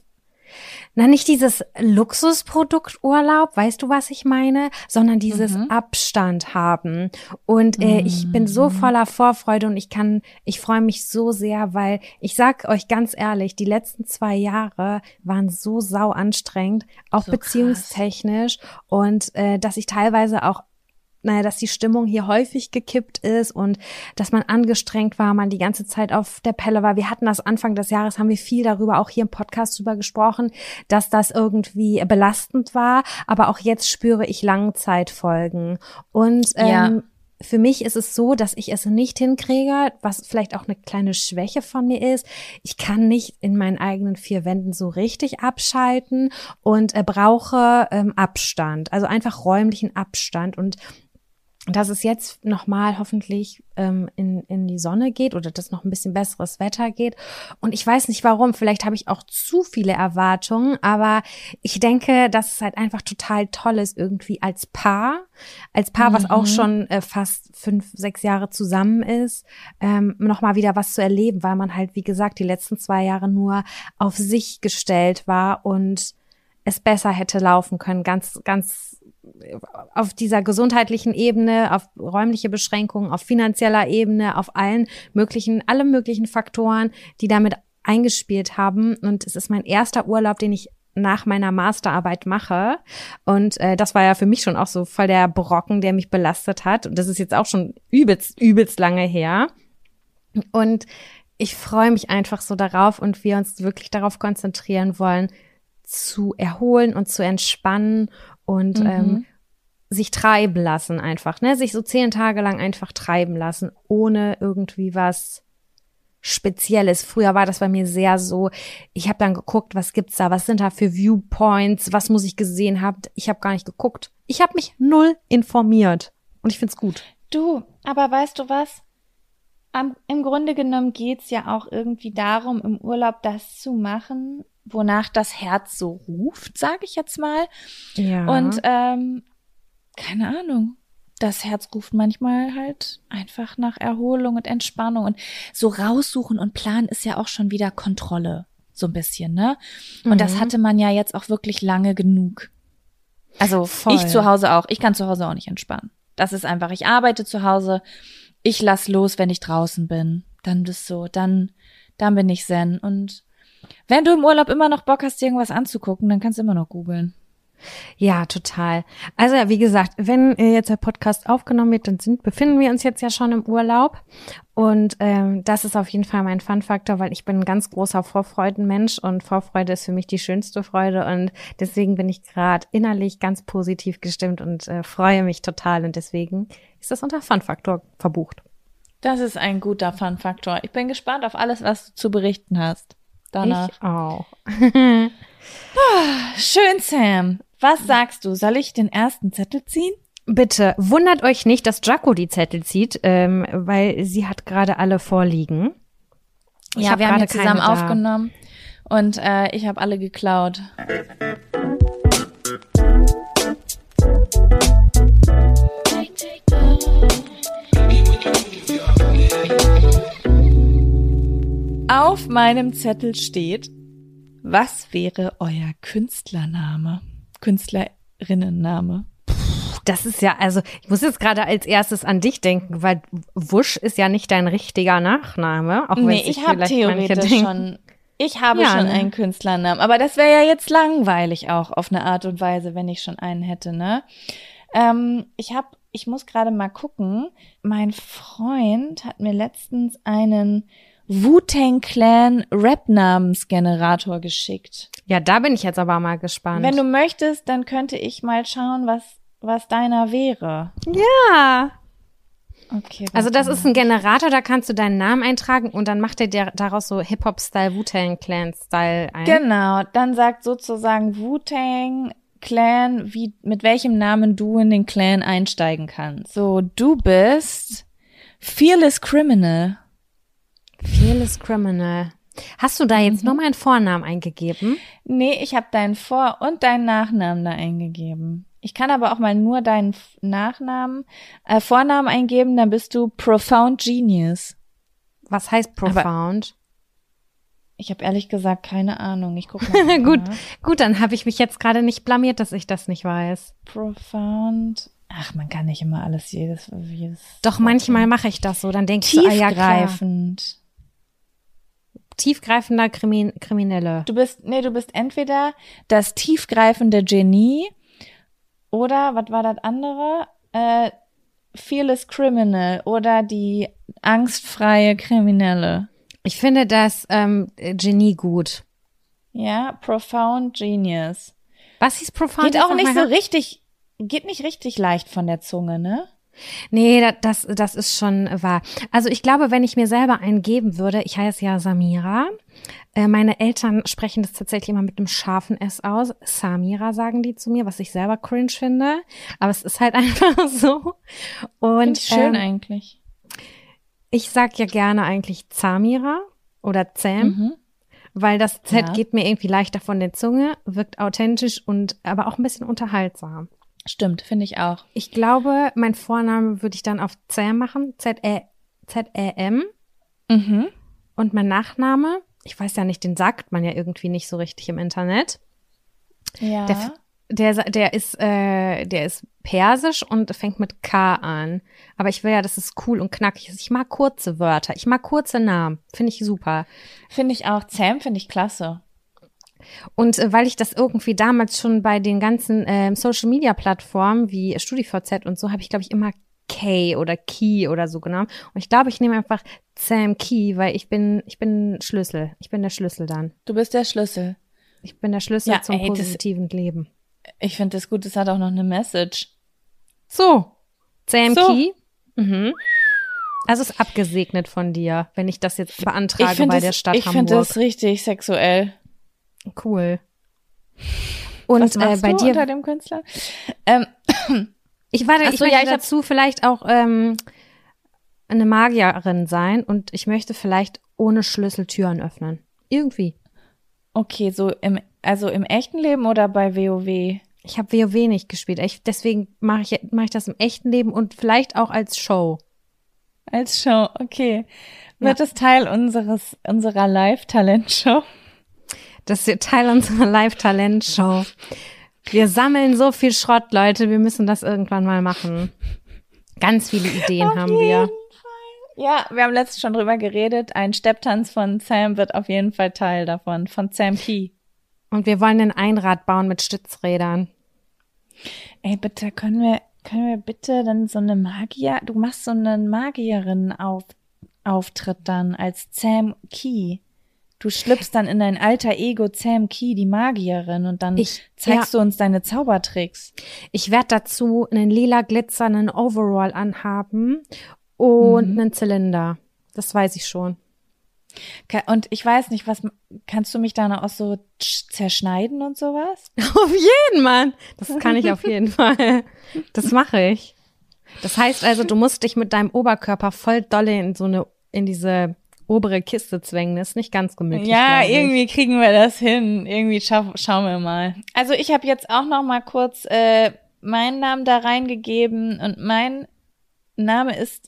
Speaker 1: Na, nicht dieses Luxusprodukt Urlaub, weißt du, was ich meine, sondern dieses mhm. Abstand haben. Und äh, mhm. ich bin so voller Vorfreude und ich kann, ich freue mich so sehr, weil ich sag euch ganz ehrlich, die letzten zwei Jahre waren so sau anstrengend, auch so beziehungstechnisch, und äh, dass ich teilweise auch naja, dass die Stimmung hier häufig gekippt ist und dass man angestrengt war, man die ganze Zeit auf der Pelle war. Wir hatten das Anfang des Jahres, haben wir viel darüber, auch hier im Podcast drüber gesprochen, dass das irgendwie belastend war. Aber auch jetzt spüre ich Langzeitfolgen. Und ähm, ja. für mich ist es so, dass ich es nicht hinkriege, was vielleicht auch eine kleine Schwäche von mir ist. Ich kann nicht in meinen eigenen vier Wänden so richtig abschalten und äh, brauche ähm, Abstand, also einfach räumlichen Abstand. Und dass es jetzt nochmal hoffentlich ähm, in in die Sonne geht oder dass noch ein bisschen besseres Wetter geht. Und ich weiß nicht warum, vielleicht habe ich auch zu viele Erwartungen, aber ich denke, dass es halt einfach total toll ist, irgendwie als Paar, als Paar, mhm. was auch schon äh, fast fünf, sechs Jahre zusammen ist, ähm, nochmal wieder was zu erleben, weil man halt, wie gesagt, die letzten zwei Jahre nur auf sich gestellt war und es besser hätte laufen können, ganz, ganz auf dieser gesundheitlichen Ebene, auf räumliche Beschränkungen, auf finanzieller Ebene, auf allen möglichen, alle möglichen Faktoren, die damit eingespielt haben. Und es ist mein erster Urlaub, den ich nach meiner Masterarbeit mache. Und äh, das war ja für mich schon auch so voll der Brocken, der mich belastet hat. Und das ist jetzt auch schon übelst, übelst lange her. Und ich freue mich einfach so darauf und wir uns wirklich darauf konzentrieren wollen, zu erholen und zu entspannen und mhm. ähm, sich treiben lassen einfach, ne, sich so zehn Tage lang einfach treiben lassen, ohne irgendwie was Spezielles. Früher war das bei mir sehr so, ich habe dann geguckt, was gibt's da, was sind da für Viewpoints, was muss ich gesehen haben. Ich habe gar nicht geguckt. Ich habe mich null informiert und ich find's gut.
Speaker 2: Du, aber weißt du was? Am, im Grunde genommen geht's ja auch irgendwie darum, im Urlaub das zu machen, wonach das Herz so ruft, sage ich jetzt mal.
Speaker 1: Ja.
Speaker 2: Und ähm, keine Ahnung, das Herz ruft manchmal halt einfach nach Erholung und Entspannung. Und so raussuchen und planen ist ja auch schon wieder Kontrolle, so ein bisschen, ne? Und mhm. das hatte man ja jetzt auch wirklich lange genug. Also Voll. Ich zu Hause auch. Ich kann zu Hause auch nicht entspannen. Das ist einfach, ich arbeite zu Hause, ich lass los, wenn ich draußen bin. Dann bist so, dann, dann bin ich zen. Und wenn du im Urlaub immer noch Bock hast, dir irgendwas anzugucken, dann kannst du immer noch googeln.
Speaker 1: Ja, total. Also wie gesagt, wenn jetzt der Podcast aufgenommen wird, dann sind, befinden wir uns jetzt ja schon im Urlaub. Und ähm, das ist auf jeden Fall mein Fun-Faktor, weil ich bin ein ganz großer Vorfreudenmensch und Vorfreude ist für mich die schönste Freude. Und deswegen bin ich gerade innerlich ganz positiv gestimmt und äh, freue mich total. Und deswegen ist das unter Fun-Faktor verbucht.
Speaker 2: Das ist ein guter Fun-Faktor. Ich bin gespannt auf alles, was du zu berichten hast. Danach.
Speaker 1: Ich auch.
Speaker 2: Schön, Sam. Was sagst du? Soll ich den ersten Zettel ziehen?
Speaker 1: Bitte, wundert euch nicht, dass Jaco die Zettel zieht, ähm, weil sie hat gerade alle vorliegen.
Speaker 2: Ich ja, hab wir haben ja zusammen aufgenommen und äh, ich habe alle geklaut. Auf meinem Zettel steht, was wäre euer Künstlername? Künstlerinnenname?
Speaker 1: Das ist ja, also ich muss jetzt gerade als erstes an dich denken, weil Wusch ist ja nicht dein richtiger Nachname. Auch
Speaker 2: nee, ich habe theoretisch schon, ich habe ja, schon ne? einen Künstlernamen, aber das wäre ja jetzt langweilig auch auf eine Art und Weise, wenn ich schon einen hätte, ne? Ähm, ich habe ich muss gerade mal gucken. Mein Freund hat mir letztens einen Wu-Tang Clan Rap-Namensgenerator geschickt.
Speaker 1: Ja, da bin ich jetzt aber mal gespannt.
Speaker 2: Wenn du möchtest, dann könnte ich mal schauen, was, was deiner wäre.
Speaker 1: Ja.
Speaker 2: Okay.
Speaker 1: Also das
Speaker 2: warte
Speaker 1: ist
Speaker 2: mal.
Speaker 1: ein Generator, da kannst du deinen Namen eintragen und dann macht er dir daraus so Hip-Hop-Style, Wu-Tang Clan-Style ein.
Speaker 2: Genau, dann sagt sozusagen Wu-Tang Clan, wie, mit welchem Namen du in den Clan einsteigen kannst. So, du bist Fearless Criminal.
Speaker 1: Fearless Criminal. Hast du da jetzt
Speaker 2: Mhm.
Speaker 1: nur meinen Vornamen eingegeben?
Speaker 2: Nee, ich habe deinen Vor- und deinen Nachnamen da eingegeben. Ich kann aber auch mal nur deinen F- Nachnamen, äh, Vornamen eingeben, dann bist du Profound Genius.
Speaker 1: Was heißt Profound?
Speaker 2: Ich habe ehrlich gesagt keine Ahnung. Ich guck mal.
Speaker 1: gut,
Speaker 2: nach.
Speaker 1: gut, dann habe ich mich jetzt gerade nicht blamiert, dass ich das nicht weiß.
Speaker 2: Profound. Ach, man kann nicht immer alles jedes, jedes
Speaker 1: Doch manchmal mache ich das so, dann denke ich so, ah, ja, klar.
Speaker 2: tiefgreifend.
Speaker 1: Tiefgreifender Krimi Kriminelle.
Speaker 2: Du bist, nee, du bist entweder das tiefgreifende Genie oder, was war das andere? Äh, Fearless Criminal oder die angstfreie Kriminelle.
Speaker 1: Ich finde das ähm, Genie gut.
Speaker 2: Ja, Profound Genius.
Speaker 1: Was hieß Profound?
Speaker 2: Geht
Speaker 1: Jetzt
Speaker 2: auch
Speaker 1: noch
Speaker 2: nicht
Speaker 1: mal
Speaker 2: so richtig, geht nicht richtig leicht von der Zunge, ne?
Speaker 1: Nee, da- das, das ist schon wahr. Also ich glaube, wenn ich mir selber einen geben würde, ich heiße ja Samira, äh, meine Eltern sprechen das tatsächlich immer mit einem scharfen S aus. Samira sagen die zu mir, was ich selber cringe finde. Aber es ist halt einfach so. Und
Speaker 2: Find ich schön
Speaker 1: ähm,
Speaker 2: eigentlich.
Speaker 1: ich sag ja gerne eigentlich Zamira oder Zam,
Speaker 2: Mhm.
Speaker 1: weil das Z
Speaker 2: Ja.
Speaker 1: geht mir irgendwie leichter von der Zunge, wirkt authentisch und aber auch ein bisschen unterhaltsam.
Speaker 2: Stimmt, finde ich auch.
Speaker 1: Ich glaube, mein Vorname würde ich dann auf Zam machen, Z-E- Z-E-M.
Speaker 2: Mhm.
Speaker 1: Und mein Nachname, ich weiß ja nicht, den sagt man ja irgendwie nicht so richtig im Internet.
Speaker 2: Ja.
Speaker 1: Der, der, der ist, äh, der ist persisch und fängt mit K an. Aber ich will ja, dass es cool und knackig ist. Ich mag kurze Wörter. Ich mag kurze Namen. Finde ich super.
Speaker 2: Finde ich auch. Sam finde ich klasse.
Speaker 1: Und äh, weil ich das irgendwie damals schon bei den ganzen ähm, Social-Media-Plattformen wie StudiVZ und so, habe ich, glaube ich, immer K oder Key oder so genommen. Und ich glaube, ich nehme einfach Sam Key, weil ich bin, ich bin Schlüssel. Ich bin der Schlüssel dann.
Speaker 2: Du bist der Schlüssel.
Speaker 1: Ich bin der Schlüssel
Speaker 2: Ja,
Speaker 1: zum
Speaker 2: ey, das-
Speaker 1: positiven Leben.
Speaker 2: Ich finde das gut, das hat auch noch eine Message.
Speaker 1: So, Sam
Speaker 2: So.
Speaker 1: Key. Mhm. Also ist abgesegnet von dir, wenn ich das jetzt beantrage
Speaker 2: find
Speaker 1: bei
Speaker 2: das,
Speaker 1: der Stadt
Speaker 2: ich finde
Speaker 1: Hamburg.
Speaker 2: das richtig sexuell.
Speaker 1: Cool. Und
Speaker 2: Was
Speaker 1: äh,
Speaker 2: machst
Speaker 1: bei
Speaker 2: du
Speaker 1: dir,
Speaker 2: unter dem Künstler? Ähm,
Speaker 1: ich warte,
Speaker 2: Ach
Speaker 1: ich
Speaker 2: so,
Speaker 1: möchte
Speaker 2: ja, ich hab-
Speaker 1: dazu vielleicht auch ähm, eine Magierin sein und ich möchte vielleicht ohne Schlüssel Türen öffnen. Irgendwie.
Speaker 2: okay, so im, also im echten Leben oder bei WoW?
Speaker 1: Ich habe WoW nicht gespielt. Ich, deswegen mache ich, mach ich das im echten Leben und vielleicht auch als Show.
Speaker 2: Als Show, okay. Wird
Speaker 1: Ja.
Speaker 2: es Teil unseres, unserer Live-Talent-Show?
Speaker 1: Das ist Teil unserer Live-Talent-Show. Wir sammeln so viel Schrott, Leute. Wir müssen das irgendwann mal machen. Ganz viele Ideen
Speaker 2: Auf
Speaker 1: haben
Speaker 2: jeden
Speaker 1: wir.
Speaker 2: Fall. Ja, wir haben letztens schon drüber geredet. Ein Stepptanz von Sam wird auf jeden Fall Teil davon, von Sam Key.
Speaker 1: Und wir wollen ein Einrad bauen mit Stützrädern.
Speaker 2: Ey, bitte, können wir, können wir bitte dann so eine Magier, du machst so einen Magierin-Auftritt dann als Sam Key. Du schlüpfst dann in dein alter Ego Sam Key, die Magierin, und dann
Speaker 1: Ich-
Speaker 2: zeigst du uns deine Zaubertricks.
Speaker 1: Ich werde dazu einen lila glitzernden Overall anhaben und
Speaker 2: Mhm.
Speaker 1: einen Zylinder. Das weiß ich schon.
Speaker 2: Ka- Und ich weiß nicht, was, kannst du mich dann auch so tsch- zerschneiden und sowas?
Speaker 1: Auf jeden, Mann. Das kann ich auf jeden Fall. Das mache ich. Das heißt also, du musst dich mit deinem Oberkörper voll dolle in so eine, in diese obere Kiste zwängen. Das ist nicht ganz gemütlich.
Speaker 2: Ja,
Speaker 1: glaub ich.
Speaker 2: irgendwie kriegen wir das hin. Irgendwie schau, schauen wir mal. Also ich habe jetzt auch noch mal kurz äh, meinen Namen da reingegeben und mein Name ist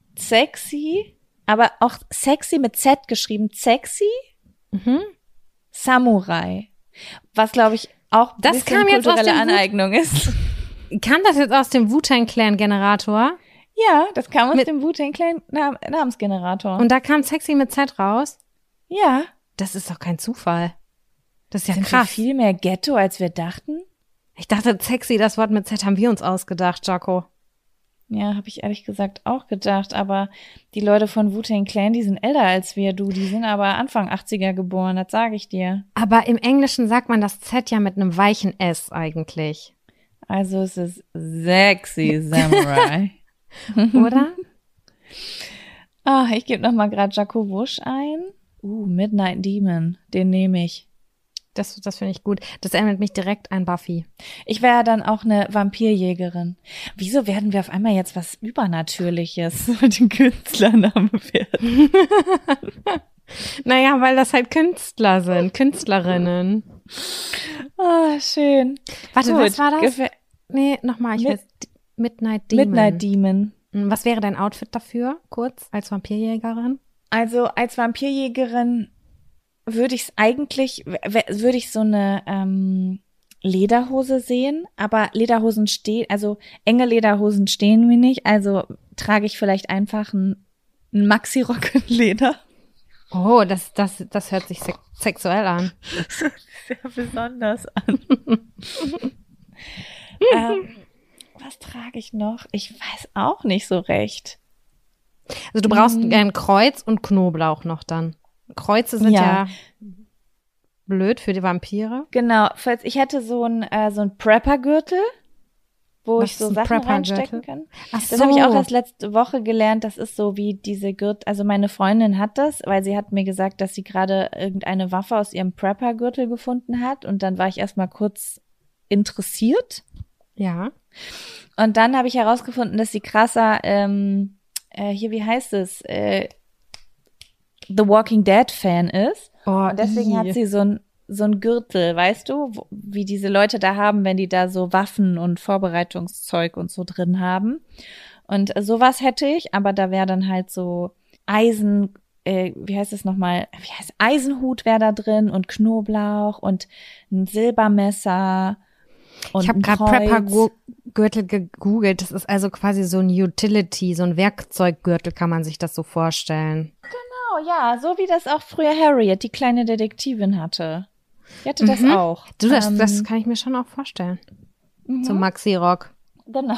Speaker 2: Sexy, aber auch sexy mit Z geschrieben. Sexy
Speaker 1: Mhm.
Speaker 2: Samurai. Was, glaube ich, auch ein
Speaker 1: Das
Speaker 2: bisschen
Speaker 1: kam jetzt aus
Speaker 2: kulturelle
Speaker 1: dem Wut-
Speaker 2: Aneignung ist.
Speaker 1: Kam das jetzt aus dem Wu-Tang Clan Generator?
Speaker 2: Ja, das kam aus
Speaker 1: Mit-
Speaker 2: dem Wu-Tang Clan Nam Namensgenerator.
Speaker 1: Und da kam Sexy mit Z raus?
Speaker 2: ja,
Speaker 1: Das ist doch kein Zufall. Das ist ja
Speaker 2: sind wir
Speaker 1: krass.
Speaker 2: viel mehr Ghetto, als wir dachten?
Speaker 1: Ich dachte, sexy, das Wort mit Z haben wir uns ausgedacht, Jaco.
Speaker 2: Ja, habe ich ehrlich gesagt auch gedacht. Aber die Leute von Wu-Tang Clan, die sind älter als wir, du. Die sind aber Anfang achtziger geboren, das sage ich dir.
Speaker 1: Aber im Englischen sagt man das Z ja mit einem weichen S eigentlich.
Speaker 2: Also es ist sexy Samurai.
Speaker 1: Oder?
Speaker 2: Ah, ich gebe nochmal gerade Jacko Wusch ein. Uh, Midnight Demon, den nehme ich.
Speaker 1: Das, das finde ich gut. Das erinnert mich direkt an Buffy.
Speaker 2: Ich wäre dann auch eine Vampirjägerin. Wieso werden wir auf einmal jetzt was Übernatürliches mit dem Künstlernamen werden?
Speaker 1: Naja, weil das halt Künstler sind, Künstlerinnen.
Speaker 2: Ah, schön.
Speaker 1: Warte,
Speaker 2: Gut.
Speaker 1: was war das?
Speaker 2: Gefä-
Speaker 1: Nee, nochmal, ich
Speaker 2: Mid-
Speaker 1: weiß. Midnight Demon.
Speaker 2: Midnight Demon.
Speaker 1: Was wäre dein Outfit dafür, kurz, als Vampirjägerin?
Speaker 2: Also als Vampirjägerin würde ich es eigentlich, w- würde ich so eine ähm, Lederhose sehen, aber Lederhosen stehen, also enge Lederhosen stehen mir nicht, also trage ich vielleicht einfach einen, einen Maxi-Rock in Leder.
Speaker 1: Oh, das, das, das hört sich sex- sexuell an.
Speaker 2: Sehr besonders an. ähm, was trage ich noch? Ich weiß auch nicht so recht.
Speaker 1: Also du brauchst
Speaker 2: Mhm.
Speaker 1: ein Kreuz und Knoblauch noch dann. Kreuze sind ja,
Speaker 2: Ja.
Speaker 1: blöd für die Vampire.
Speaker 2: Genau, falls ich hätte so ein äh, so ein Prepper-Gürtel, wo
Speaker 1: Was
Speaker 2: ich
Speaker 1: ist
Speaker 2: so
Speaker 1: ein
Speaker 2: Sachen
Speaker 1: Prepper-Gürtel?
Speaker 2: reinstecken kann.
Speaker 1: Ach
Speaker 2: Das habe ich auch erst letzte Woche gelernt. Das ist so wie diese Gürtel. Also meine Freundin hat das, weil sie hat mir gesagt, dass sie gerade irgendeine Waffe aus ihrem Prepper-Gürtel gefunden hat. Und dann war ich erstmal kurz interessiert.
Speaker 1: Ja.
Speaker 2: Und dann habe ich herausgefunden, dass sie krasser, ähm, äh, hier, wie heißt es, äh, The Walking Dead Fan ist.
Speaker 1: Oh,
Speaker 2: Und deswegen
Speaker 1: ih.
Speaker 2: hat sie so ein so ein Gürtel, weißt du, wo, wie diese Leute da haben, wenn die da so Waffen und Vorbereitungszeug und so drin haben. Und äh, sowas hätte ich, aber da wäre dann halt so Eisen, äh, wie heißt es nochmal, wie heißt Eisenhut wäre da drin und Knoblauch und ein Silbermesser und
Speaker 1: Ich habe
Speaker 2: ein
Speaker 1: gerade
Speaker 2: Kreuz.
Speaker 1: Prepper-Gürtel gegoogelt. Das ist also quasi so ein Utility, so ein Werkzeuggürtel, kann man sich das so vorstellen.
Speaker 2: Genau, ja, so wie das auch früher Harriet, die kleine Detektivin hatte. Die hatte das
Speaker 1: Mhm.
Speaker 2: auch.
Speaker 1: Du, das,
Speaker 2: Ähm,
Speaker 1: das kann ich mir schon auch vorstellen.
Speaker 2: mhm.
Speaker 1: Zum Maxi-Rock.
Speaker 2: Genau.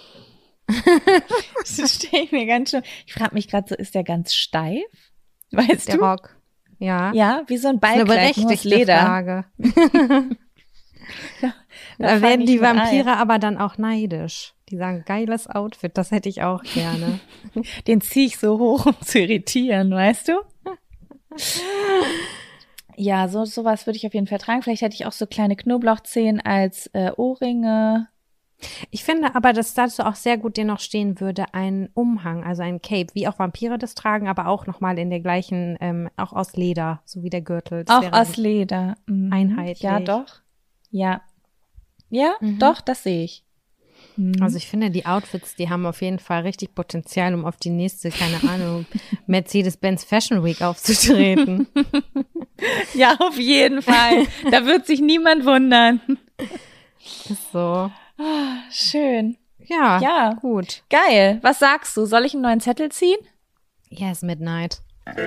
Speaker 2: Das stehe ich mir ganz schön. Ich frage mich gerade so, ist der ganz steif? Weißt
Speaker 1: Der
Speaker 2: du?
Speaker 1: Rock. Ja.
Speaker 2: Ja, wie so ein
Speaker 1: Das ist eine
Speaker 2: Ballkleid, nur aus
Speaker 1: berechtigte
Speaker 2: Leder.
Speaker 1: Frage.
Speaker 2: Da
Speaker 1: Da
Speaker 2: fang
Speaker 1: werden
Speaker 2: ich
Speaker 1: die
Speaker 2: mit ein.
Speaker 1: Vampire aber dann auch neidisch. Die sagen, geiles Outfit, das hätte ich auch gerne.
Speaker 2: Den ziehe ich so hoch, um zu irritieren, weißt du? Ja, so sowas würde ich auf jeden Fall tragen. Vielleicht hätte ich auch so kleine Knoblauchzehen als äh, Ohrringe.
Speaker 1: Ich finde aber, dass dazu auch sehr gut dir noch stehen würde, ein Umhang, also ein Cape, wie auch Vampire das tragen, aber auch nochmal in der gleichen, ähm, auch aus Leder, so wie der Gürtel. Das
Speaker 2: Auch
Speaker 1: wäre
Speaker 2: aus Leder. Mhm.
Speaker 1: einheitlich.
Speaker 2: Ja, doch. Ja. Ja,
Speaker 1: Mhm.
Speaker 2: doch, das sehe ich. Mhm.
Speaker 1: Also ich finde, die Outfits, die haben auf jeden Fall richtig Potenzial, um auf die nächste, keine Ahnung, Mercedes-Benz Fashion Week aufzutreten.
Speaker 2: Ja, auf jeden Fall. Da wird sich niemand wundern.
Speaker 1: Ist so.
Speaker 2: Schön.
Speaker 1: Ja,
Speaker 2: Ja.
Speaker 1: gut.
Speaker 2: Geil. Was sagst du? Soll ich einen neuen Zettel ziehen?
Speaker 1: Yes, Midnight.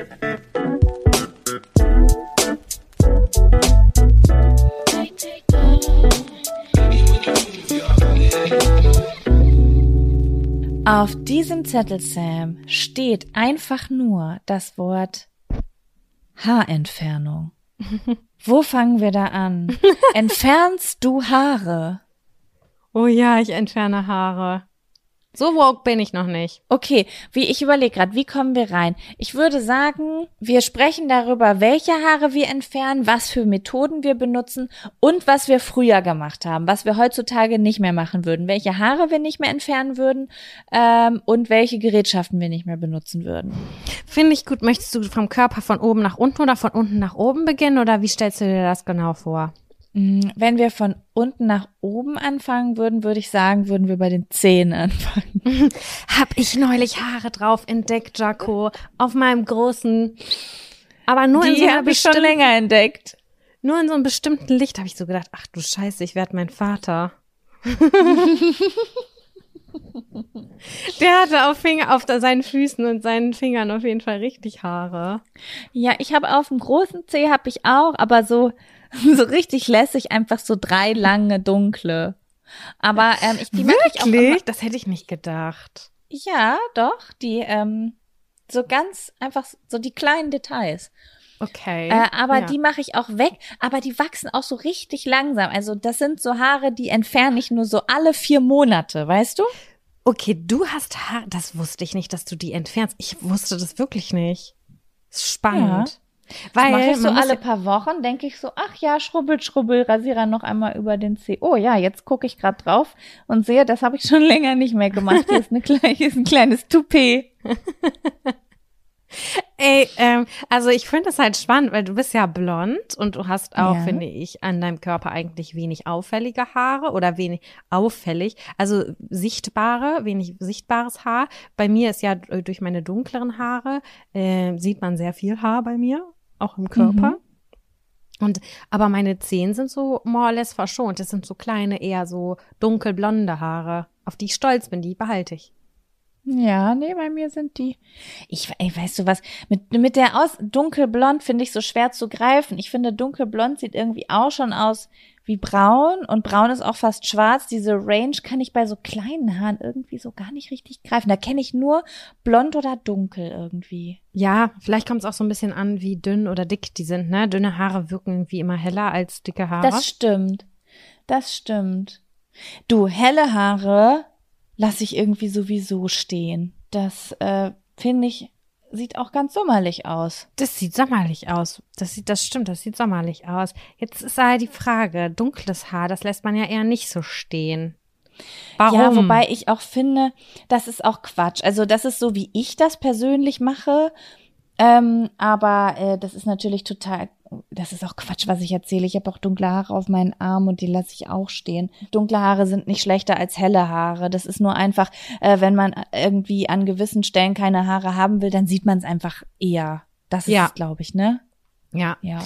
Speaker 2: Auf diesem Zettel, Sam, steht einfach nur das Wort Haarentfernung. Wo fangen wir da an? Entfernst du Haare?
Speaker 1: Oh ja, ich entferne Haare. So woke bin ich noch nicht.
Speaker 2: Okay, wie ich überlege gerade, wie kommen wir rein? Ich würde sagen, wir sprechen darüber, welche Haare wir entfernen, was für Methoden wir benutzen und was wir früher gemacht haben, was wir heutzutage nicht mehr machen würden, welche Haare wir nicht mehr entfernen würden ähm, und welche Gerätschaften wir nicht mehr benutzen würden.
Speaker 1: Finde ich gut. Möchtest du vom Körper von oben nach unten oder von unten nach oben beginnen oder wie stellst du dir das genau vor?
Speaker 2: Wenn wir von unten nach oben anfangen würden, würde ich sagen, würden wir bei den Zehen anfangen.
Speaker 1: Hab ich neulich Haare drauf entdeckt, Jaco, auf meinem großen, aber nur in so
Speaker 2: Die
Speaker 1: einer
Speaker 2: habe ich schon
Speaker 1: bestimmten,
Speaker 2: länger entdeckt.
Speaker 1: nur in so einem bestimmten Licht habe ich so gedacht, ach du Scheiße, ich werde mein Vater. Der hatte auf Finger, auf seinen Füßen und seinen Fingern auf jeden Fall richtig Haare.
Speaker 2: Ja, ich habe auf dem großen Zeh habe ich auch, aber so so richtig lässig einfach so drei lange dunkle. Aber ähm, ich, die mag ich auch immer.
Speaker 1: Wirklich? Das hätte ich nicht gedacht.
Speaker 2: Ja, doch, die ähm, so ganz einfach so die kleinen Details.
Speaker 1: Okay.
Speaker 2: Äh, aber
Speaker 1: ja.
Speaker 2: die mache ich auch weg, aber die wachsen auch so richtig langsam. Also das sind so Haare, die entferne ich nur so alle vier Monate, weißt du?
Speaker 1: Okay, du hast Haare, das wusste ich nicht, dass du die entfernst. Ich wusste das wirklich nicht. Das ist spannend. Weil
Speaker 2: Mache ich so
Speaker 1: man muss
Speaker 2: alle
Speaker 1: ja-
Speaker 2: paar Wochen, denke ich so, ach ja, schrubbel, schrubbel, Rasierer noch einmal über den Zeh. Oh ja, jetzt gucke ich gerade drauf und sehe, das habe ich schon länger nicht mehr gemacht. Hier ist, eine kleine, hier ist ein kleines Toupet.
Speaker 1: Ey, ähm, also ich finde das halt spannend, weil du bist ja blond und du hast auch,
Speaker 2: Ja.
Speaker 1: finde ich, an deinem Körper eigentlich wenig auffällige Haare oder wenig auffällig, also sichtbare, wenig sichtbares Haar. Bei mir ist ja äh, durch meine dunkleren Haare, äh, sieht man sehr viel Haar bei mir, auch im Körper.
Speaker 2: Mhm.
Speaker 1: Und, aber meine Zehen sind so more or less verschont. Das sind so kleine, eher so dunkelblonde Haare, auf die ich stolz bin, die behalte ich.
Speaker 2: Ja, nee, bei mir sind die. Ich, ey, weißt du was? Mit, mit der aus dunkelblond finde ich so schwer zu greifen. Ich finde, dunkelblond sieht irgendwie auch schon aus wie braun und braun ist auch fast schwarz. Diese Range kann ich bei so kleinen Haaren irgendwie so gar nicht richtig greifen. Da kenne ich nur blond oder dunkel irgendwie.
Speaker 1: Ja, vielleicht kommt es auch so ein bisschen an, wie dünn oder dick die sind, ne? Dünne Haare wirken irgendwie immer heller als dicke Haare.
Speaker 2: Das stimmt. Das stimmt. Du, helle Haare lasse ich irgendwie sowieso stehen. Das, äh, finde ich, sieht auch ganz sommerlich aus.
Speaker 1: Das sieht sommerlich aus. Das sieht, das stimmt, das sieht sommerlich aus. Jetzt ist halt die Frage, dunkles Haar, das lässt man ja eher nicht so stehen. Warum?
Speaker 2: Ja, wobei ich auch finde, das ist auch Quatsch. Also das ist so, wie ich das persönlich mache. Ähm, aber äh, das ist natürlich total, das ist auch Quatsch, was ich erzähle. Ich habe auch dunkle Haare auf meinen Armen und die lasse ich auch stehen. Dunkle Haare sind nicht schlechter als helle Haare. Das ist nur einfach, äh, wenn man irgendwie an gewissen Stellen keine Haare haben will, dann sieht man es einfach eher. Das ist
Speaker 1: Ja.
Speaker 2: es, glaube ich, ne?
Speaker 1: Ja.
Speaker 2: Ja.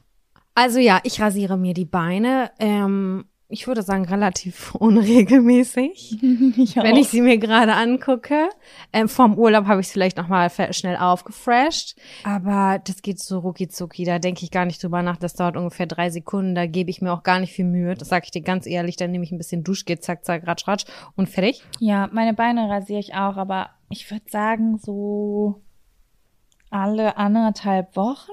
Speaker 1: Also ja, ich rasiere mir die Beine. Ähm, ich würde sagen, relativ unregelmäßig,
Speaker 2: Ich
Speaker 1: wenn ich sie mir gerade angucke. Ähm, vorm Urlaub habe ich es vielleicht noch mal fe- schnell aufgefresht. Aber das geht so rucki zucki. Da denke ich gar nicht drüber nach. Das dauert ungefähr drei Sekunden. Da gebe ich mir auch gar nicht viel Mühe. Das sage ich dir ganz ehrlich. Dann nehme ich ein bisschen Duschgel, zack, zack, ratsch, ratsch und fertig.
Speaker 2: Ja, meine Beine rasiere ich auch, aber ich würde sagen, so alle anderthalb Wochen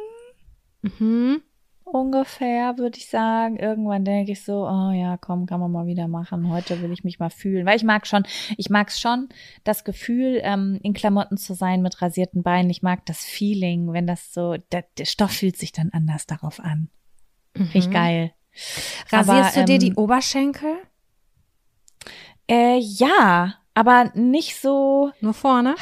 Speaker 1: Mhm.
Speaker 2: ungefähr, würde ich sagen. Irgendwann denke ich so, oh ja, komm, kann man mal wieder machen. Heute will ich mich mal fühlen. Weil ich mag schon, ich mag schon das Gefühl, ähm, in Klamotten zu sein mit rasierten Beinen. Ich mag das Feeling, wenn das so, der, der Stoff fühlt sich dann anders darauf an. Finde ich geil.
Speaker 1: Rasierst
Speaker 2: Aber,
Speaker 1: du dir
Speaker 2: ähm,
Speaker 1: die Oberschenkel?
Speaker 2: Äh, ja, aber nicht so,
Speaker 1: Nur vorne?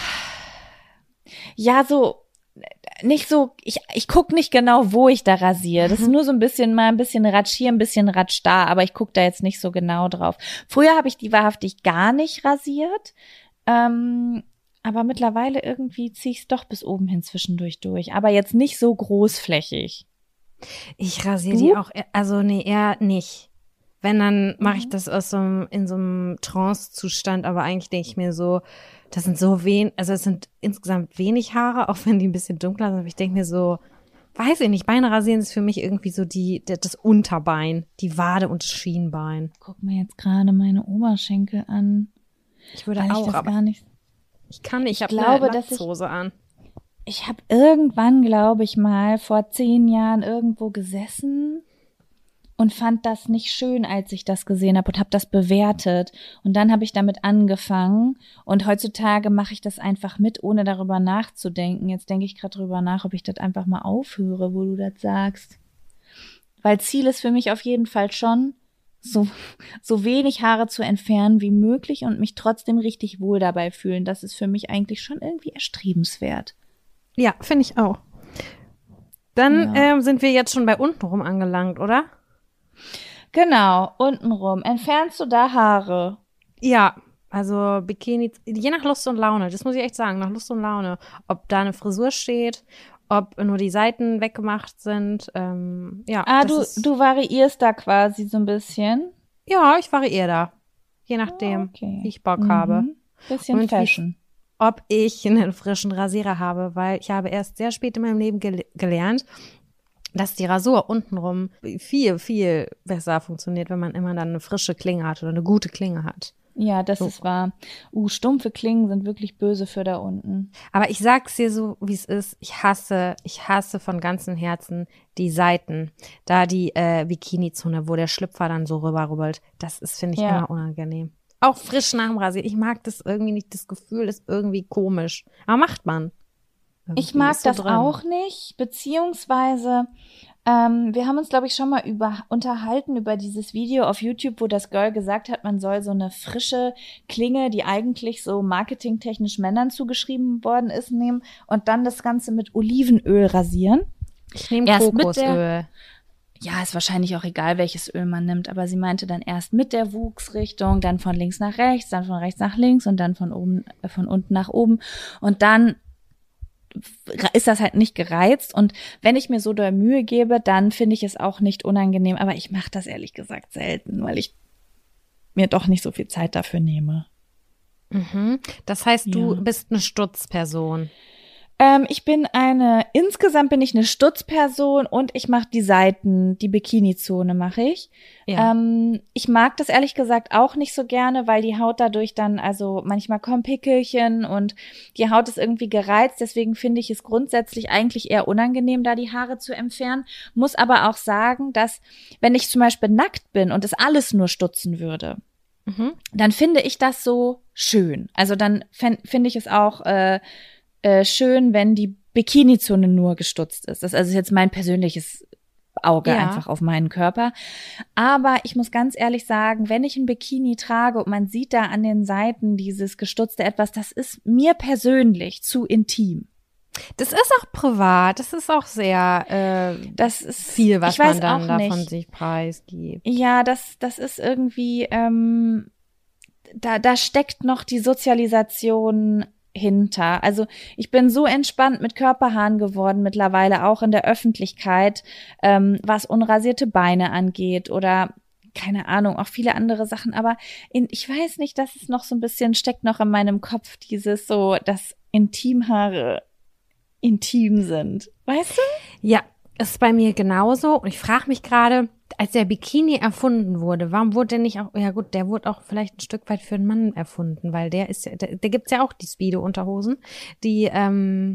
Speaker 2: ja, so, nicht so, ich, ich guck nicht genau, wo ich da rasiere. Das ist nur so ein bisschen mal ein bisschen Ratsch hier, ein bisschen Ratsch da, aber ich guck da jetzt nicht so genau drauf. Früher habe ich die wahrhaftig gar nicht rasiert, ähm, aber mittlerweile irgendwie ziehe ich es doch bis oben hin zwischendurch durch, aber jetzt nicht so großflächig.
Speaker 1: Ich rasiere
Speaker 2: Du?
Speaker 1: die auch, e- also nee, eher nicht. Wenn, dann mache ich das aus so einem, in so einem Trance-Zustand, aber eigentlich denke ich mir so, das sind so wenig, also es sind insgesamt wenig Haare, auch wenn die ein bisschen dunkler sind, aber ich denke mir so, weiß ich nicht, Beine rasieren ist für mich irgendwie so die, der- das Unterbein, die Wade und das Schienbein.
Speaker 2: Guck mir jetzt gerade meine Oberschenkel an,
Speaker 1: Ich würde
Speaker 2: weil ich
Speaker 1: auch,
Speaker 2: das
Speaker 1: aber
Speaker 2: gar nicht.
Speaker 1: ich kann nicht, ich,
Speaker 2: ich
Speaker 1: habe
Speaker 2: glaube,
Speaker 1: eine
Speaker 2: dass ich-
Speaker 1: Latzhose an.
Speaker 2: Ich habe irgendwann, glaube ich mal, vor zehn Jahren irgendwo gesessen und fand das nicht schön, als ich das gesehen habe und habe das bewertet. Und dann habe ich damit angefangen und heutzutage mache ich das einfach mit, ohne darüber nachzudenken. Jetzt denke ich gerade drüber nach, ob ich das einfach mal aufhöre, wo du das sagst. Weil Ziel ist für mich auf jeden Fall schon, so, so wenig Haare zu entfernen wie möglich und mich trotzdem richtig wohl dabei fühlen. Das ist für mich eigentlich schon irgendwie erstrebenswert.
Speaker 1: Ja, finde ich auch. Dann
Speaker 2: Ja.
Speaker 1: ähm, sind wir jetzt schon bei untenrum angelangt, oder?
Speaker 2: Genau, untenrum. Entfernst du da Haare?
Speaker 1: Ja, also Bikini, je nach Lust und Laune, das muss ich echt sagen, nach Lust und Laune. Ob da eine Frisur steht, ob nur die Seiten weggemacht sind, ähm, ja.
Speaker 2: Ah,
Speaker 1: das
Speaker 2: du,
Speaker 1: ist,
Speaker 2: du variierst da quasi so ein bisschen.
Speaker 1: Ja, ich variiere da. Je nachdem,
Speaker 2: Ah, okay.
Speaker 1: wie ich Bock habe.
Speaker 2: Mhm. Bisschen
Speaker 1: Und wie-
Speaker 2: Fashion.
Speaker 1: Ob ich einen frischen Rasierer habe, weil ich habe erst sehr spät in meinem Leben gel gelernt, dass die Rasur untenrum viel, viel besser funktioniert, wenn man immer dann eine frische Klinge hat oder eine gute Klinge hat.
Speaker 2: Ja, das
Speaker 1: So.
Speaker 2: ist wahr. Uh, stumpfe Klingen sind wirklich böse für da unten.
Speaker 1: Aber ich sag's dir so, wie es ist. Ich hasse, ich hasse von ganzem Herzen die Seiten. Da die äh, Bikini-Zone, wo der Schlüpfer dann so rüberrubbelt. Das ist, finde ich,
Speaker 2: Ja.
Speaker 1: immer unangenehm. Auch frisch nach dem Rasieren. Ich mag das irgendwie nicht. Das Gefühl ist irgendwie komisch. Aber macht man. Irgendwie
Speaker 2: Ich mag
Speaker 1: ist so
Speaker 2: das
Speaker 1: drin.
Speaker 2: auch nicht, beziehungsweise ähm, wir haben uns, glaube ich, schon mal über unterhalten über dieses Video auf YouTube, wo das Girl gesagt hat, man soll so eine frische Klinge, die eigentlich so marketingtechnisch Männern zugeschrieben worden ist, nehmen und dann das Ganze mit Olivenöl rasieren.
Speaker 1: Ich nehme
Speaker 2: Erst mit
Speaker 1: Kokosöl.
Speaker 2: Ja, ist wahrscheinlich auch egal, welches Öl man nimmt, aber sie meinte dann erst mit der Wuchsrichtung, dann von links nach rechts, dann von rechts nach links und dann von oben, äh, von unten nach oben und dann ist das halt nicht gereizt und wenn ich mir so doll Mühe gebe, dann finde ich es auch nicht unangenehm, aber ich mache das ehrlich gesagt selten, weil ich mir doch nicht so viel Zeit dafür nehme.
Speaker 1: Mhm. Das heißt, du
Speaker 2: Ja.
Speaker 1: bist eine Stutzperson.
Speaker 2: Ähm, ich bin eine, insgesamt bin ich eine Stutzperson und ich mache die Seiten, die Bikini-Zone mache ich.
Speaker 1: Ja.
Speaker 2: Ähm, ich mag das ehrlich gesagt auch nicht so gerne, weil die Haut dadurch dann, also manchmal kommen Pickelchen und die Haut ist irgendwie gereizt. Deswegen finde ich es grundsätzlich eigentlich eher unangenehm, da die Haare zu entfernen. Muss aber auch sagen, dass wenn ich zum Beispiel nackt bin und es alles nur stutzen würde,
Speaker 1: Mhm.
Speaker 2: dann finde ich das so schön. Also dann fänd- finde ich es auch äh, äh, schön, wenn die Bikini-Zone nur gestutzt ist. Das ist also jetzt mein persönliches Auge
Speaker 1: Ja.
Speaker 2: einfach auf meinen Körper. Aber ich muss ganz ehrlich sagen, wenn ich ein Bikini trage und man sieht da an den Seiten dieses gestutzte etwas, das ist mir persönlich zu intim.
Speaker 1: Das ist auch privat. Das ist auch sehr äh,
Speaker 2: Das ist
Speaker 1: viel, was
Speaker 2: ich weiß
Speaker 1: man dann
Speaker 2: auch
Speaker 1: davon
Speaker 2: nicht.
Speaker 1: sich preisgibt.
Speaker 2: Ja, das, das ist irgendwie, ähm, da, da steckt noch die Sozialisation hinter. Also ich bin so entspannt mit Körperhaaren geworden mittlerweile, auch in der Öffentlichkeit, ähm, was unrasierte Beine angeht oder keine Ahnung, auch viele andere Sachen. Aber in, ich weiß nicht, das ist noch so ein bisschen, steckt noch in meinem Kopf dieses so, dass Intimhaare intim sind. Weißt du?
Speaker 1: Ja, ist bei mir genauso. Und ich frage mich gerade, als der Bikini erfunden wurde, warum wurde der nicht auch, ja gut, der wurde auch vielleicht ein Stück weit für einen Mann erfunden, weil der ist ja, der, der gibt's ja auch die Speedo-Unterhosen, die, ähm,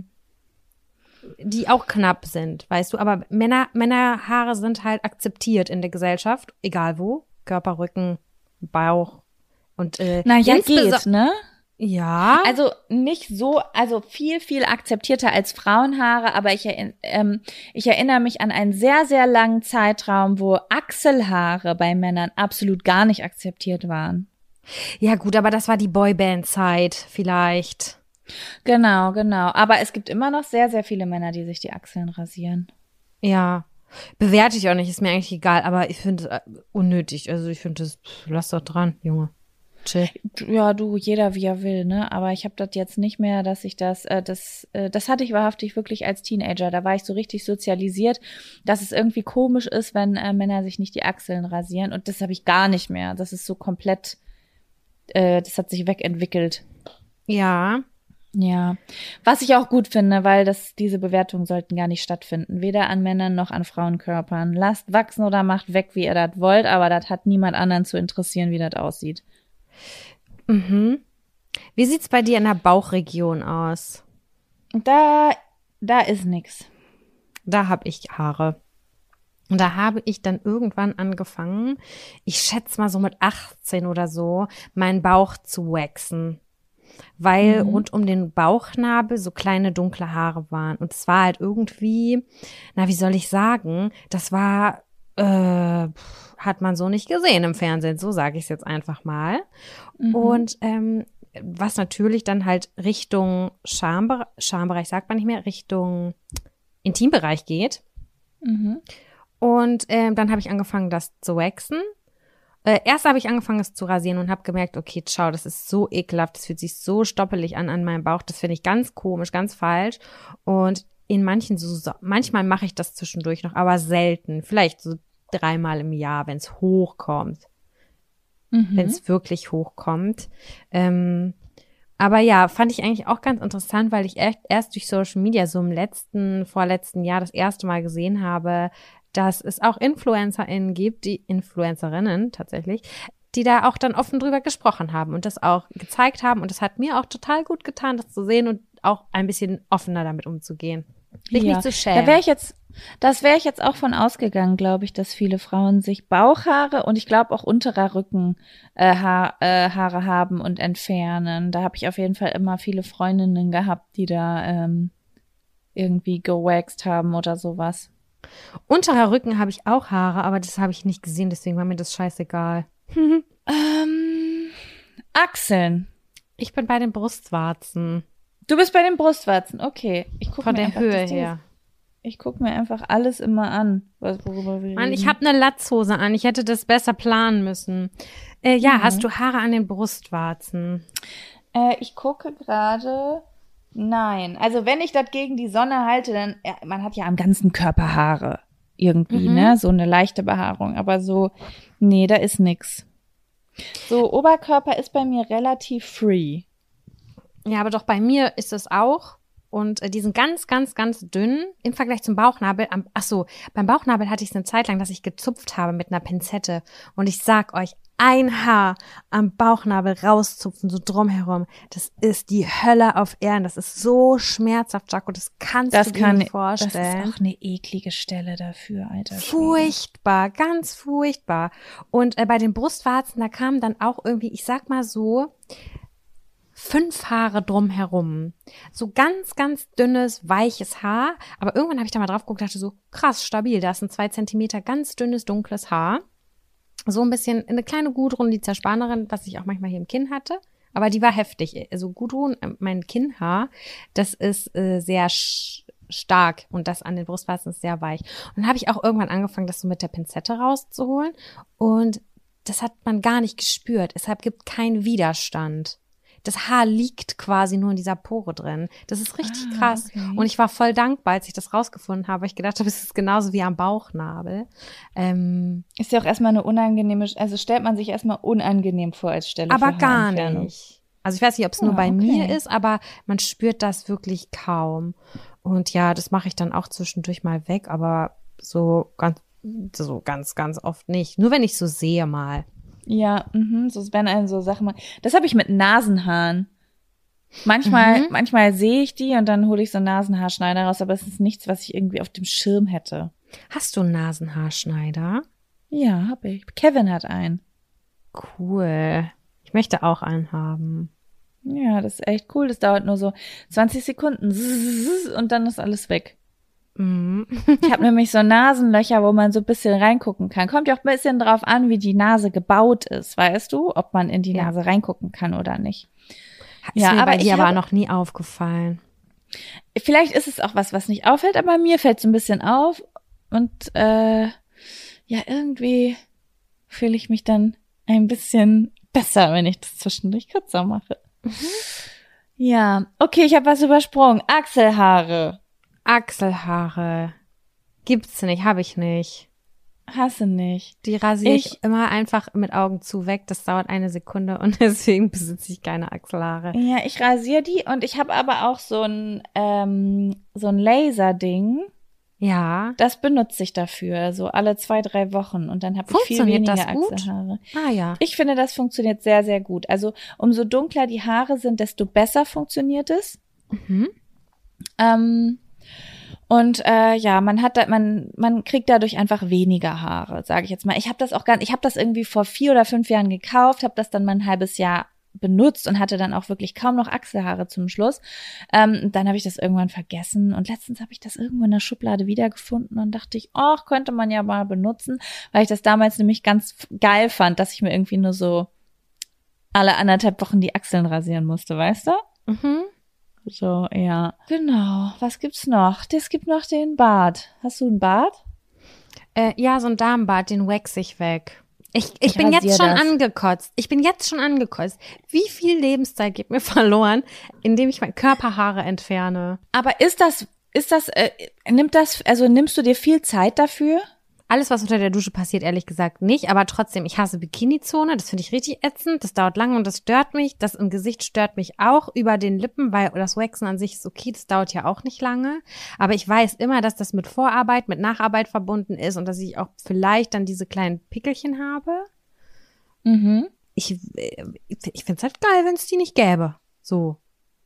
Speaker 1: die auch knapp sind, weißt du, aber Männer, Männerhaare sind halt akzeptiert in der Gesellschaft, egal wo, Körper, Rücken, Bauch und, äh,
Speaker 2: Na ja,
Speaker 1: insbeso-
Speaker 2: geht, ne?
Speaker 1: Ja.
Speaker 2: Also nicht so, also viel, viel akzeptierter als Frauenhaare, aber ich, erinn- ähm, ich erinnere mich an einen sehr, sehr langen Zeitraum, wo Achselhaare bei Männern absolut gar nicht akzeptiert waren.
Speaker 1: Ja gut, aber das war die Boyband-Zeit vielleicht.
Speaker 2: Genau, genau. Aber es gibt immer noch sehr, sehr viele Männer, die sich die Achseln rasieren.
Speaker 1: Ja, bewerte ich auch nicht, ist mir eigentlich egal, aber ich finde es äh, unnötig. Also ich finde das, pff, lass doch dran, Junge. Chill.
Speaker 2: Ja, du, jeder wie er will, ne? Aber ich habe das jetzt nicht mehr, dass ich das, äh, das, äh, das hatte ich wahrhaftig wirklich als Teenager. Da war ich so richtig sozialisiert, dass es irgendwie komisch ist, wenn äh, Männer sich nicht die Achseln rasieren. Und das habe ich gar nicht mehr. Das ist so komplett, äh, das hat sich wegentwickelt.
Speaker 1: Ja,
Speaker 2: Ja, was ich auch gut finde, weil das diese Bewertungen sollten gar nicht stattfinden. Weder an Männern noch an Frauenkörpern. Lasst wachsen oder macht weg, wie ihr das wollt, aber das hat niemand anderen zu interessieren, wie das aussieht.
Speaker 1: mhm. Wie sieht's bei dir in der Bauchregion aus?
Speaker 2: Da, da ist nix.
Speaker 1: Da habe ich Haare. Und da habe ich dann irgendwann angefangen, ich schätze mal so mit achtzehn oder so, meinen Bauch zu waxen. Weil
Speaker 2: Mhm.
Speaker 1: rund um den Bauchnabel so kleine dunkle Haare waren. Und es war halt irgendwie, na, wie soll ich sagen, das war, äh, hat man so nicht gesehen im Fernsehen, so sage ich es jetzt einfach mal.
Speaker 2: Mhm.
Speaker 1: Und ähm, was natürlich dann halt Richtung Schambereich, Schambereich sagt man nicht mehr, Richtung Intimbereich geht.
Speaker 2: Mhm.
Speaker 1: Und ähm, dann habe ich angefangen, das zu waxen. Äh, erst habe ich angefangen, es zu rasieren und habe gemerkt, okay, schau, das ist so ekelhaft, das fühlt sich so stoppelig an an meinem Bauch. Das finde ich ganz komisch, ganz falsch. Und in manchen, so, so manchmal mache ich das zwischendurch noch, aber selten. Vielleicht so dreimal im Jahr, wenn es hochkommt.
Speaker 2: Mhm.
Speaker 1: Wenn es wirklich hochkommt. Ähm, Aber ja, fand ich eigentlich auch ganz interessant, weil ich echt erst durch Social Media so im letzten, vorletzten Jahr das erste Mal gesehen habe, dass es auch InfluencerInnen gibt, die Influencerinnen tatsächlich, die da auch dann offen drüber gesprochen haben und das auch gezeigt haben. Und das hat mir auch total gut getan, das zu sehen und auch ein bisschen offener damit umzugehen. Sich
Speaker 2: Ja,
Speaker 1: nicht zu schämen.
Speaker 2: da wäre ich jetzt, das wäre ich jetzt auch von ausgegangen, glaube ich, dass viele Frauen sich Bauchhaare und ich glaube auch unterer Rücken äh, Haar, äh, Haare haben und entfernen. Da habe ich auf jeden Fall immer viele Freundinnen gehabt, die da ähm, irgendwie gewaxt haben oder sowas.
Speaker 1: Unterer Rücken habe ich auch Haare, aber das habe ich nicht gesehen, deswegen war mir das scheißegal.
Speaker 2: ähm, Achseln.
Speaker 1: Ich bin bei den Brustwarzen.
Speaker 2: Du bist bei den Brustwarzen, okay. Ich guck
Speaker 1: Von
Speaker 2: mir
Speaker 1: der
Speaker 2: einfach
Speaker 1: Höhe
Speaker 2: das Ding-
Speaker 1: her.
Speaker 2: Ich gucke mir einfach alles immer an, was, worüber wir
Speaker 1: Mann,
Speaker 2: reden.
Speaker 1: ich habe eine Latzhose an. Ich hätte das besser planen müssen. Äh, ja,
Speaker 2: Mhm.
Speaker 1: hast du Haare an den Brustwarzen?
Speaker 2: Äh, ich gucke gerade. Nein. Also wenn ich das gegen die Sonne halte, dann, ja, man hat ja am ganzen Körper Haare. Irgendwie,
Speaker 1: Mhm.
Speaker 2: ne? So eine leichte Behaarung. Aber so, nee, da ist nix. So, Oberkörper ist bei mir relativ free.
Speaker 1: Ja, aber doch bei mir ist es auch. Und äh, die sind ganz, ganz, ganz dünn im Vergleich zum Bauchnabel. Am, ach so, beim Bauchnabel hatte ich es eine Zeit lang, dass ich gezupft habe mit einer Pinzette. Und ich sag euch, ein Haar am Bauchnabel rauszupfen, so drumherum, das ist die Hölle auf Erden. Das ist so schmerzhaft, Jaco, das kannst
Speaker 2: Das
Speaker 1: du dir
Speaker 2: kann,
Speaker 1: nicht
Speaker 2: das
Speaker 1: vorstellen.
Speaker 2: ist auch eine eklige Stelle dafür, Alter. Schwede.
Speaker 1: Furchtbar, ganz furchtbar. Und äh, bei den Brustwarzen, da kamen dann auch irgendwie, ich sag mal so, fünf Haare drumherum. So ganz, ganz dünnes, weiches Haar. Aber irgendwann habe ich da mal drauf geguckt und dachte so, krass, stabil. Da ist ein zwei Zentimeter ganz dünnes, dunkles Haar. So ein bisschen eine kleine Gudrun, die Zerspanerin, was ich auch manchmal hier im Kinn hatte. Aber die war heftig. Also Gudrun, äh, mein Kinnhaar, das ist äh, sehr sch- stark und das an den Brustwarzen ist sehr weich. Und dann habe ich auch irgendwann angefangen, das so mit der Pinzette rauszuholen. Und das hat man gar nicht gespürt. Deshalb gibt keinen Widerstand. Das Haar liegt quasi nur in dieser Pore drin. Das ist richtig
Speaker 2: Ah,
Speaker 1: krass.
Speaker 2: okay.
Speaker 1: Und ich war voll dankbar, als ich das rausgefunden habe. Ich gedacht habe, es ist genauso wie am Bauchnabel. Ähm,
Speaker 2: Ist ja auch erstmal eine unangenehme, also stellt man sich erstmal unangenehm vor als Stelle
Speaker 1: aber
Speaker 2: für
Speaker 1: gar
Speaker 2: Haarentfernung.
Speaker 1: nicht. Also ich weiß nicht, ob es nur
Speaker 2: Ah,
Speaker 1: bei
Speaker 2: okay.
Speaker 1: mir ist, aber man spürt das wirklich kaum. Und ja, das mache ich dann auch zwischendurch mal weg, aber so ganz, so ganz, ganz oft nicht. Nur wenn ich so sehe mal.
Speaker 2: Ja, mhm, so wenn einen so Sachen mal. Das habe ich mit Nasenhaaren. Manchmal,
Speaker 1: Mhm.
Speaker 2: manchmal sehe ich die und dann hole ich so einen Nasenhaarschneider raus, aber es ist nichts, was ich irgendwie auf dem Schirm hätte.
Speaker 1: Hast du einen Nasenhaarschneider?
Speaker 2: Ja, habe ich. Kevin hat einen.
Speaker 1: Cool. Ich möchte auch einen haben.
Speaker 2: Ja, das ist echt cool. Das dauert nur so zwanzig Sekunden Zzzz, und dann ist alles weg.
Speaker 1: Mhm.
Speaker 2: Ich habe nämlich so Nasenlöcher, wo man so ein bisschen reingucken kann. Kommt ja auch ein bisschen drauf an, wie die Nase gebaut ist, weißt du? Ob man in die
Speaker 1: Ja.
Speaker 2: Nase reingucken kann oder nicht.
Speaker 1: Ist
Speaker 2: Ja,
Speaker 1: mir
Speaker 2: aber
Speaker 1: bei
Speaker 2: ich
Speaker 1: dir aber
Speaker 2: habe-
Speaker 1: noch nie aufgefallen.
Speaker 2: Vielleicht ist es auch was, was nicht auffällt, aber mir fällt es ein bisschen auf. Und äh, ja, irgendwie fühle ich mich dann ein bisschen besser, wenn ich das zwischendurch kürzer mache. Ja, okay, ich habe was übersprungen. Achselhaare.
Speaker 1: Achselhaare. Gibt's nicht, habe ich nicht.
Speaker 2: Hasse nicht.
Speaker 1: Die rasiere ich,
Speaker 2: Ich-
Speaker 1: immer einfach mit Augen zu weg. Das dauert eine Sekunde und deswegen besitze ich keine Achselhaare.
Speaker 2: Ja, ich rasiere die und ich habe aber auch so ein ähm, so ein Laserding.
Speaker 1: Ja.
Speaker 2: Das benutze ich dafür, so alle zwei, drei Wochen und dann habe ich viel
Speaker 1: Funktioniert
Speaker 2: weniger
Speaker 1: das gut?
Speaker 2: Achselhaare.
Speaker 1: Ah ja.
Speaker 2: Ich finde, das funktioniert sehr, sehr gut. Also umso dunkler die Haare sind, desto besser funktioniert es.
Speaker 1: Mhm.
Speaker 2: Ähm, und äh, ja, man hat da, man man kriegt dadurch einfach weniger Haare, sage ich jetzt mal. Ich habe das auch ganz, ich habe das irgendwie vor vier oder fünf Jahren gekauft, habe das dann mal ein halbes Jahr benutzt und hatte dann auch wirklich kaum noch Achselhaare zum Schluss. Ähm, dann habe ich das irgendwann vergessen und letztens habe ich das irgendwo in der Schublade wiedergefunden und dachte ich, ach, könnte man ja mal benutzen, weil ich das damals nämlich ganz f- geil fand, dass ich mir irgendwie nur so alle anderthalb Wochen die Achseln rasieren musste, weißt du?
Speaker 1: Mhm.
Speaker 2: So, ja. Genau. Was gibt's noch? Es gibt noch den Bart. Hast du einen Bart?
Speaker 1: Äh, ja, so ein Damenbart, den wax ich weg. Ich, ich,
Speaker 2: Ich
Speaker 1: bin jetzt
Speaker 2: rasier
Speaker 1: schon
Speaker 2: das.
Speaker 1: angekotzt. Ich bin jetzt schon angekotzt. Wie viel Lebenszeit geht mir verloren, indem ich meine Körperhaare entferne?
Speaker 2: Aber ist das, ist das, äh, nimmt das, also nimmst du dir viel Zeit dafür?
Speaker 1: alles, was unter der Dusche passiert, ehrlich gesagt nicht. Aber trotzdem, ich hasse Bikini-Zone. Das finde ich richtig ätzend. Das dauert lange und das stört mich. Das im Gesicht stört mich auch über den Lippen, weil das Waxen an sich ist okay. Das dauert ja auch nicht lange. Aber ich weiß immer, dass das mit Vorarbeit, mit Nacharbeit verbunden ist und dass ich auch vielleicht dann diese kleinen Pickelchen habe.
Speaker 2: Mhm.
Speaker 1: Ich, ich finde es halt geil, wenn es die nicht gäbe. So.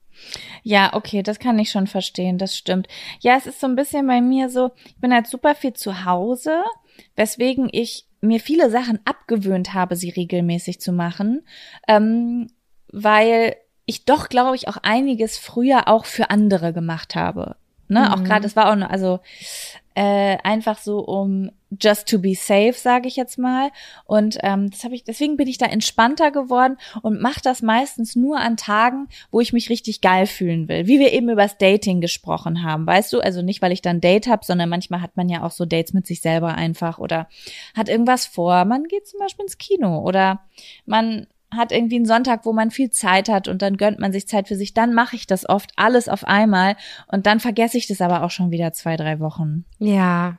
Speaker 2: Ja, okay, das kann ich schon verstehen, das stimmt. Ja, es ist so ein bisschen bei mir so, ich bin halt super viel zu Hause, weswegen ich mir viele Sachen abgewöhnt habe, sie regelmäßig zu machen, ähm, weil ich doch, glaube ich, auch einiges früher auch für andere gemacht habe. Ne, mhm. Auch gerade, es war auch, also äh, einfach so um just to be safe, sage ich jetzt mal. Und ähm, das habe ich, deswegen bin ich da entspannter geworden und mache das meistens nur an Tagen, wo ich mich richtig geil fühlen will. Wie wir eben über das Dating gesprochen haben, weißt du? Also nicht, weil ich dann ein Date habe, sondern manchmal hat man ja auch so Dates mit sich selber einfach oder hat irgendwas vor. Man geht zum Beispiel ins Kino oder man hat irgendwie einen Sonntag, wo man viel Zeit hat und dann gönnt man sich Zeit für sich. Dann mache ich das oft alles auf einmal und dann vergesse ich das aber auch schon wieder zwei, drei Wochen.
Speaker 1: Ja.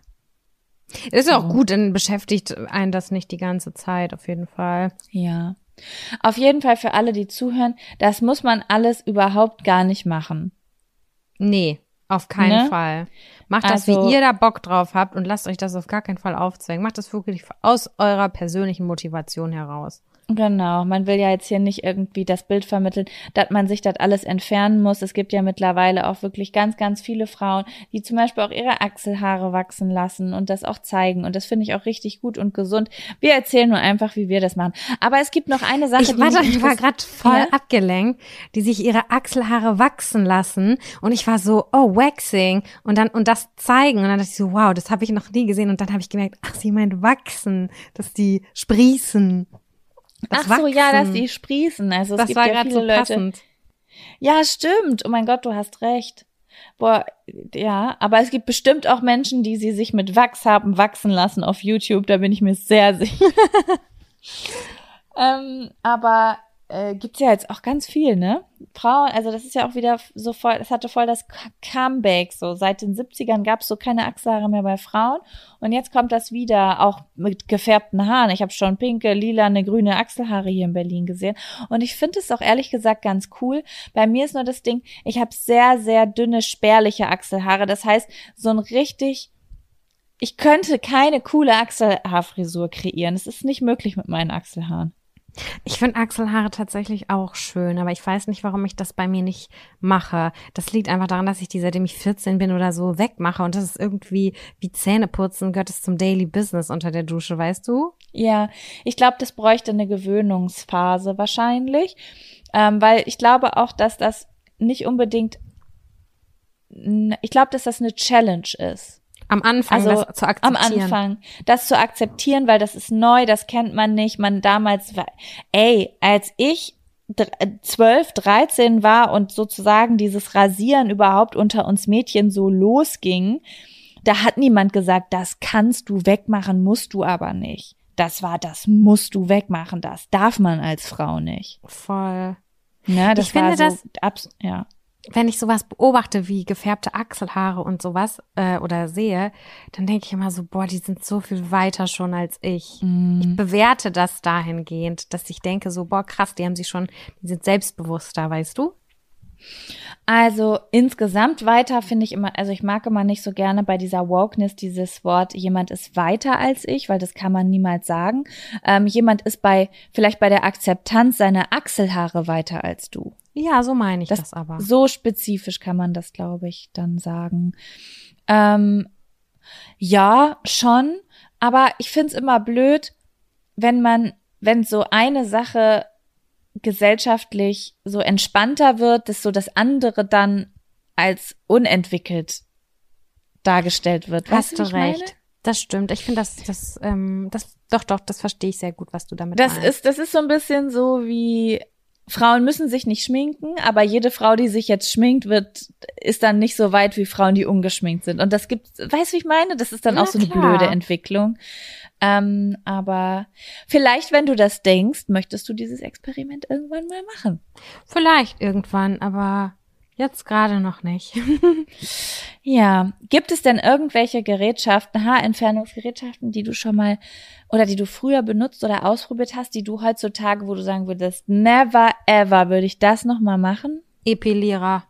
Speaker 1: Ist ja auch gut, dann beschäftigt einen das nicht die ganze Zeit, auf jeden Fall.
Speaker 2: Ja. Auf jeden Fall für alle, die zuhören, das muss man alles überhaupt gar nicht machen.
Speaker 1: Nee, auf keinen
Speaker 2: Ne?
Speaker 1: Fall. Macht das,
Speaker 2: Also-
Speaker 1: wie ihr da Bock drauf habt und lasst euch das auf gar keinen Fall aufzwängen. Macht das wirklich aus eurer persönlichen Motivation heraus.
Speaker 2: Genau, man will ja jetzt hier nicht irgendwie das Bild vermitteln, dass man sich das alles entfernen muss. Es gibt ja mittlerweile auch wirklich ganz, ganz viele Frauen, die zum Beispiel auch ihre Achselhaare wachsen lassen und das auch zeigen. Und das finde ich auch richtig gut und gesund. Wir erzählen nur einfach, wie wir das machen. Aber es gibt noch eine Sache,
Speaker 1: Ich,
Speaker 2: die
Speaker 1: warte,
Speaker 2: mich
Speaker 1: ich war gerade voll
Speaker 2: Ja?
Speaker 1: abgelenkt, die sich ihre Achselhaare wachsen lassen und ich war so, oh, Waxing und dann und das zeigen und dann dachte ich so, wow, das habe ich noch nie gesehen und dann habe ich gemerkt, ach, sie meint wachsen, dass die sprießen. Das
Speaker 2: Ach so, ja, dass
Speaker 1: Wachsen.
Speaker 2: die sprießen. Also es
Speaker 1: Das
Speaker 2: gibt
Speaker 1: war
Speaker 2: ja
Speaker 1: gerade
Speaker 2: viele
Speaker 1: so
Speaker 2: Leute.
Speaker 1: passend.
Speaker 2: Ja, stimmt. Oh mein Gott, du hast recht. Boah, ja, aber es gibt bestimmt auch Menschen, die sie sich mit Wachs haben wachsen lassen auf YouTube, da bin ich mir sehr sicher. ähm, aber äh, gibt's ja jetzt auch ganz viel, ne? Frauen, also das ist ja auch wieder so voll, das hatte voll das Comeback, so seit den siebzigern gab's so keine Achselhaare mehr bei Frauen und jetzt kommt das wieder, auch mit gefärbten Haaren. Ich habe schon pinke, lila, eine grüne Achselhaare hier in Berlin gesehen und ich finde es auch ehrlich gesagt ganz cool. Bei mir ist nur das Ding, ich habe sehr, sehr dünne, spärliche Achselhaare, das heißt, so ein richtig, ich könnte keine coole Achselhaarfrisur kreieren, es ist nicht möglich mit meinen Achselhaaren.
Speaker 1: Ich finde Achselhaare tatsächlich auch schön, aber ich weiß nicht, warum ich das bei mir nicht mache. Das liegt einfach daran, dass ich die, seitdem ich vierzehn bin oder so, wegmache und das ist irgendwie wie Zähneputzen, gehört es zum Daily Business unter der Dusche, weißt du?
Speaker 2: Ja, ich glaube, das bräuchte eine Gewöhnungsphase wahrscheinlich, ähm, weil ich glaube auch, dass das nicht unbedingt, ich glaube, dass das eine Challenge ist.
Speaker 1: Am Anfang
Speaker 2: Also
Speaker 1: das zu
Speaker 2: am
Speaker 1: akzeptieren.
Speaker 2: Anfang, das zu akzeptieren, weil das ist neu, das kennt man nicht. Man damals war, ey, als ich zwölf, dreizehn war und sozusagen dieses Rasieren überhaupt unter uns Mädchen so losging, da hat niemand gesagt, das kannst du wegmachen, musst du aber nicht. Das war, das musst du wegmachen, das darf man als Frau nicht.
Speaker 1: Voll.
Speaker 2: Ne, das
Speaker 1: Ich finde
Speaker 2: war so,
Speaker 1: das-
Speaker 2: abs- ja.
Speaker 1: Wenn ich sowas beobachte wie gefärbte Achselhaare und sowas äh, oder sehe, dann denke ich immer so, boah, die sind so viel weiter schon als ich. Ich bewerte das dahingehend, dass ich denke so, boah, krass, die haben sich schon, die sind selbstbewusster, weißt du?
Speaker 2: Also insgesamt weiter finde ich immer, also ich mag immer nicht so gerne bei dieser Wokeness dieses Wort, jemand ist weiter als ich, weil das kann man niemals sagen. Ähm, jemand ist bei, vielleicht bei der Akzeptanz seiner Achselhaare weiter als du.
Speaker 1: Ja, so meine ich das,
Speaker 2: Das,
Speaker 1: aber.
Speaker 2: so spezifisch kann man das, glaube ich, dann sagen. Ähm, ja, schon, aber ich finde es immer blöd, wenn man, wenn so eine Sache gesellschaftlich so entspannter wird, dass so das andere dann als unentwickelt dargestellt wird.
Speaker 1: Hast
Speaker 2: Weißt
Speaker 1: du
Speaker 2: wie ich meine?
Speaker 1: recht. Das stimmt. Ich finde das, das, ähm, das, doch, doch, das verstehe ich sehr gut, was du damit
Speaker 2: Das
Speaker 1: meinst.
Speaker 2: ist, das ist so ein bisschen so wie Frauen müssen sich nicht schminken, aber jede Frau, die sich jetzt schminkt, wird, ist dann nicht so weit wie Frauen, die ungeschminkt sind. Und das gibt, weißt du, wie ich meine? Das ist dann
Speaker 1: Ja,
Speaker 2: auch so eine
Speaker 1: klar.
Speaker 2: blöde Entwicklung. Ähm, aber vielleicht, wenn du das denkst, möchtest du dieses Experiment irgendwann mal machen.
Speaker 1: Vielleicht irgendwann, aber Jetzt gerade noch nicht.
Speaker 2: Ja, gibt es denn irgendwelche Gerätschaften, Haarentfernungsgerätschaften, die du schon mal oder die du früher benutzt oder ausprobiert hast, die du heutzutage, wo du sagen würdest, never ever würde ich das nochmal machen?
Speaker 1: Epilierer.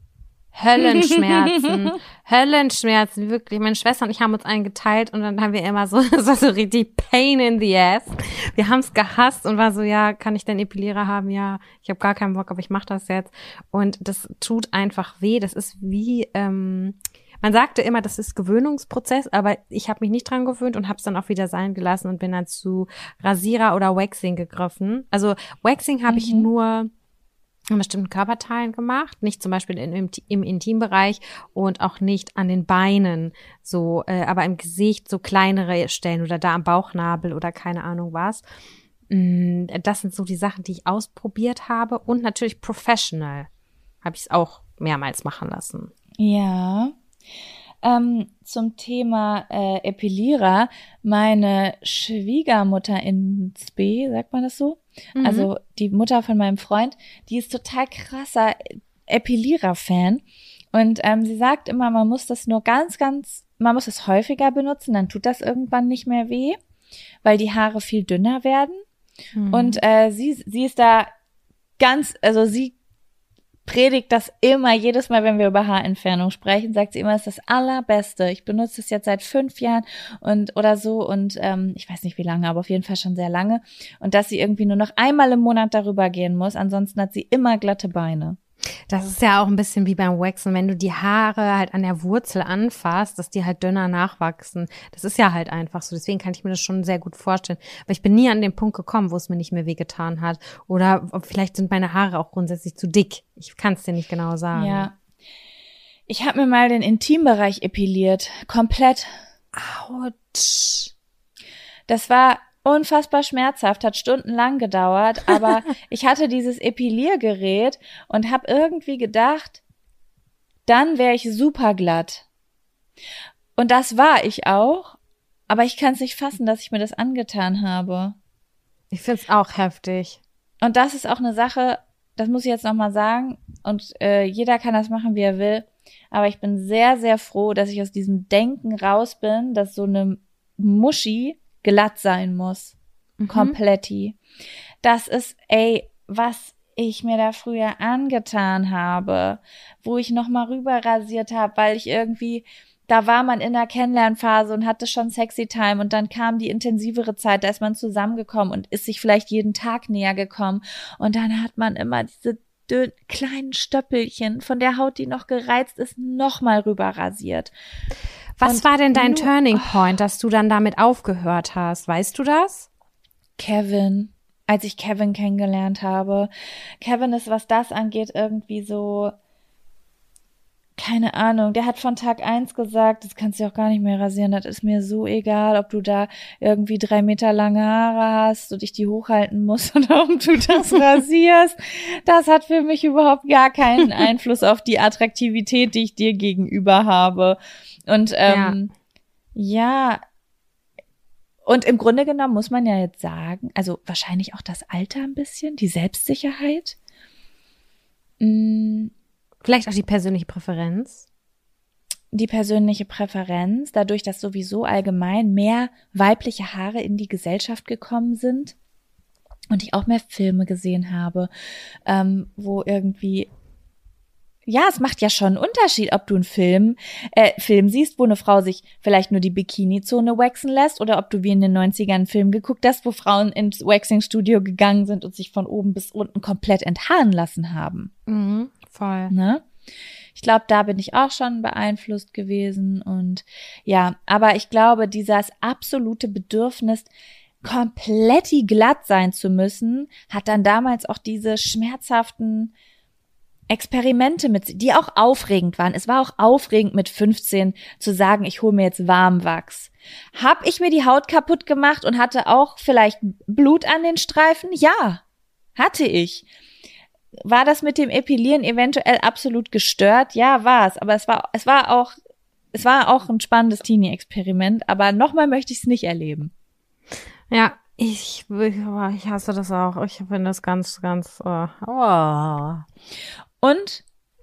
Speaker 1: Höllenschmerzen. Höllenschmerzen, wirklich. Meine Schwester und ich haben uns einen geteilt und dann haben wir immer so, das war so richtig Pain in the ass. Wir haben es gehasst und war so, ja, kann ich denn Epilierer haben? Ja, ich habe gar keinen Bock, aber ich mache das jetzt. Und das tut einfach weh. Das ist wie, ähm, man sagte immer, das ist Gewöhnungsprozess, aber ich habe mich nicht dran gewöhnt und habe es dann auch wieder sein gelassen und bin dann zu Rasierer oder Waxing gegriffen. Also Waxing habe
Speaker 2: Mhm.
Speaker 1: ich nur an bestimmten Körperteilen gemacht, nicht zum Beispiel in, im, im Intimbereich und auch nicht an den Beinen, so, äh, aber im Gesicht so kleinere Stellen oder da am Bauchnabel oder keine Ahnung was. Mm, Das sind so die Sachen, die ich ausprobiert habe und natürlich professional habe ich es auch mehrmals machen lassen.
Speaker 2: Ja. Ähm, zum Thema äh, Epilierer, meine Schwiegermutter in Spe, sagt man das so?
Speaker 1: Mhm.
Speaker 2: Also die Mutter von meinem Freund, die ist total krasser Epilierer-Fan. Und ähm, sie sagt immer, man muss das nur ganz, ganz, man muss es häufiger benutzen, dann tut das irgendwann nicht mehr weh, weil die Haare viel dünner werden.
Speaker 1: Mhm.
Speaker 2: Und äh, sie, sie ist da ganz, also sie predigt das immer, jedes Mal, wenn wir über Haarentfernung sprechen, sagt sie immer, es ist das Allerbeste. Ich benutze es jetzt seit fünf Jahren und oder so und ähm, ich weiß nicht wie lange, aber auf jeden Fall schon sehr lange. Und dass sie irgendwie nur noch einmal im Monat darüber gehen muss, ansonsten hat sie immer glatte Beine.
Speaker 1: Das ist ja auch ein bisschen wie beim Waxen, wenn du die Haare halt an der Wurzel anfasst, dass die halt dünner nachwachsen. Das ist ja halt einfach so. Deswegen kann ich mir das schon sehr gut vorstellen. Aber ich bin nie an den Punkt gekommen, wo es mir nicht mehr wehgetan hat. Oder vielleicht sind meine Haare auch grundsätzlich zu dick. Ich kann es dir nicht genau sagen.
Speaker 2: Ja. Ich habe mir mal den Intimbereich epiliert. Komplett.
Speaker 1: Autsch.
Speaker 2: Das war unfassbar schmerzhaft, hat stundenlang gedauert, aber ich hatte dieses Epiliergerät und habe irgendwie gedacht, dann wäre ich super glatt. Und das war ich auch, aber ich kann es nicht fassen, dass ich mir das angetan habe.
Speaker 1: Ich find's auch heftig.
Speaker 2: Und das ist auch eine Sache, das muss ich jetzt nochmal sagen, und äh, jeder kann das machen, wie er will, aber ich bin sehr, sehr froh, dass ich aus diesem Denken raus bin, dass so eine Muschi glatt sein muss.
Speaker 1: Mhm.
Speaker 2: Kompletti. Das ist, ey, was ich mir da früher angetan habe, wo ich nochmal rüber rasiert habe, weil ich irgendwie, da war man in der Kennenlernphase und hatte schon Sexy Time und dann kam die intensivere Zeit, da ist man zusammengekommen und ist sich vielleicht jeden Tag näher gekommen und dann hat man immer diese dünn, kleinen Stöppelchen von der Haut, die noch gereizt ist, nochmal rüber rasiert.
Speaker 1: Was
Speaker 2: Und
Speaker 1: war denn dein
Speaker 2: nur-
Speaker 1: Turning Point, dass du dann damit aufgehört hast? Weißt du das?
Speaker 2: Kevin, als ich Kevin kennengelernt habe. Kevin ist, was das angeht, irgendwie so, keine Ahnung, der hat von Tag eins gesagt, das kannst du auch gar nicht mehr rasieren, das ist mir so egal, ob du da irgendwie drei Meter lange Haare hast und ich die hochhalten muss oder ob du das rasierst. Das hat für mich überhaupt gar keinen Einfluss auf die Attraktivität, die ich dir gegenüber habe. Und ähm, ja. ja, und im Grunde genommen muss man ja jetzt sagen, also wahrscheinlich auch das Alter ein bisschen, die Selbstsicherheit. Mm,
Speaker 1: Vielleicht auch die persönliche Präferenz?
Speaker 2: die persönliche Präferenz, dadurch, dass sowieso allgemein mehr weibliche Haare in die Gesellschaft gekommen sind und ich auch mehr Filme gesehen habe, ähm, wo irgendwie, ja, es macht ja schon einen Unterschied, ob du einen Film, äh, Film siehst, wo eine Frau sich vielleicht nur die Bikini-Zone waxen lässt oder ob du wie in den neunzigern einen Film geguckt hast, wo Frauen ins Waxing-Studio gegangen sind und sich von oben bis unten komplett enthaaren lassen haben.
Speaker 1: Mhm, voll.
Speaker 2: Ne? Ich glaube, da bin ich auch schon beeinflusst gewesen und ja, aber ich glaube, dieses absolute Bedürfnis, komplett glatt sein zu müssen, hat dann damals auch diese schmerzhaften Experimente mit, die auch aufregend waren. Es war auch aufregend mit fünfzehn zu sagen, ich hole mir jetzt Warmwachs. Hab ich mir die Haut kaputt gemacht und hatte auch vielleicht Blut an den Streifen? Ja, hatte ich. War das mit dem Epilieren eventuell absolut gestört? Ja, war es. Aber es war, es war auch, es war auch ein spannendes Teenie-Experiment. Aber nochmal möchte ich es nicht erleben.
Speaker 1: Ja, ich, ich hasse das auch. Ich finde das ganz, ganz, oh. oh.
Speaker 2: Und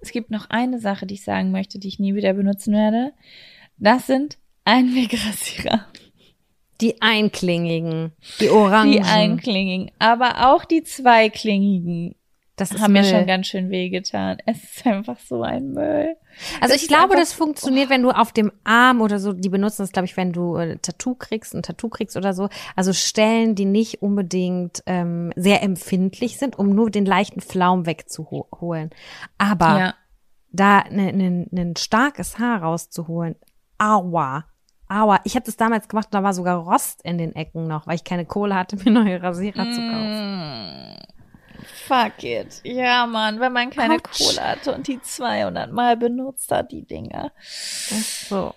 Speaker 2: es gibt noch eine Sache, die ich sagen möchte, die ich nie wieder benutzen werde. Das sind Einwegrasierer.
Speaker 1: Die einklingigen, die orangen.
Speaker 2: Die einklingigen, aber auch die zweiklingigen.
Speaker 1: Das ist
Speaker 2: haben
Speaker 1: Müll.
Speaker 2: mir schon ganz schön wehgetan. Es ist einfach so ein Müll.
Speaker 1: Also
Speaker 2: Das
Speaker 1: ich
Speaker 2: ist
Speaker 1: glaube,
Speaker 2: einfach-
Speaker 1: das funktioniert, wenn du auf dem Arm oder so, die benutzen das, glaube ich, wenn du äh, Tattoo kriegst, ein Tattoo kriegst oder so. Also Stellen, die nicht unbedingt ähm, sehr empfindlich sind, um nur den leichten Flaum wegzuholen. Aber
Speaker 2: Ja.
Speaker 1: da ein ne, ne, ne starkes Haar rauszuholen, aua, aua. Ich habe das damals gemacht und da war sogar Rost in den Ecken noch, weil ich keine Kohle hatte, mir neue Rasierer zu kaufen.
Speaker 2: Mm, fuck it. Ja, Mann, wenn man keine
Speaker 1: Autsch.
Speaker 2: Kohle hatte und die zweihundert Mal benutzt hat, die Dinger.
Speaker 1: So.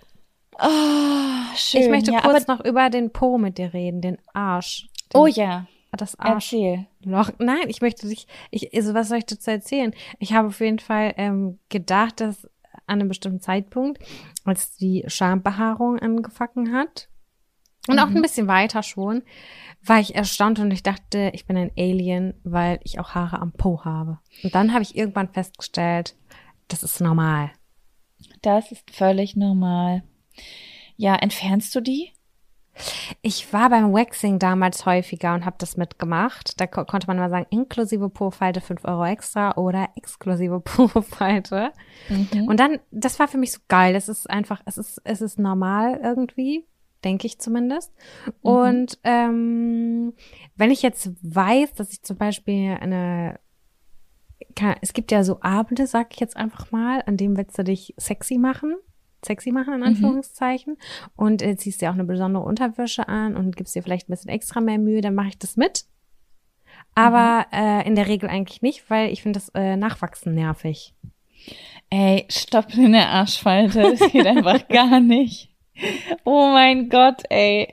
Speaker 2: Oh, schön.
Speaker 1: Ich möchte
Speaker 2: ja,
Speaker 1: kurz
Speaker 2: aber,
Speaker 1: noch über den Po mit dir reden, den Arsch. Den,
Speaker 2: Oh ja,
Speaker 1: Das Arsch.
Speaker 2: erzähl.
Speaker 1: Loch. Nein, ich möchte dich, ich, also was soll ich dazu erzählen? Ich habe auf jeden Fall ähm, gedacht, dass an einem bestimmten Zeitpunkt, als die Schambehaarung angefangen hat und auch ein bisschen weiter schon, war ich erstaunt und ich dachte, ich bin ein Alien, weil ich auch Haare am Po habe. Und dann habe ich irgendwann festgestellt, das ist normal.
Speaker 2: Das ist völlig normal. Ja, entfernst du die?
Speaker 1: Ich war beim Waxing damals häufiger und habe das mitgemacht. Da ko- konnte man mal sagen, inklusive Po-Falte fünf Euro extra oder exklusive Po-Falte.
Speaker 2: Mhm.
Speaker 1: Und dann, das war für mich so geil. Es ist einfach, es ist, es ist normal irgendwie, denke ich zumindest.
Speaker 2: Mhm.
Speaker 1: Und ähm, wenn ich jetzt weiß, dass ich zum Beispiel eine, kann, es gibt ja so Abende, sag ich jetzt einfach mal, an dem willst du dich sexy machen. Sexy machen, in Anführungszeichen. Mhm. Und äh, ziehst dir auch eine besondere Unterwäsche an und gibst dir vielleicht ein bisschen extra mehr Mühe, dann mache ich das mit. Aber mhm. äh, in der Regel eigentlich nicht, weil ich finde das äh, Nachwachsen nervig.
Speaker 2: Ey, stopp in der Arschfalte. Das geht einfach gar nicht. Oh mein Gott, ey.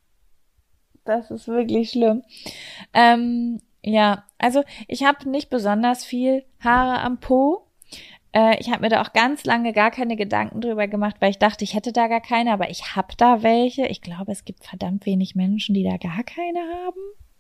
Speaker 2: Das ist wirklich schlimm. Ähm, ja, also ich habe nicht besonders viel Haare am Po. Äh, ich habe mir da auch ganz lange gar keine Gedanken drüber gemacht, weil ich dachte, ich hätte da gar keine, aber ich habe da welche. Ich glaube, es gibt verdammt wenig Menschen, die da gar keine haben.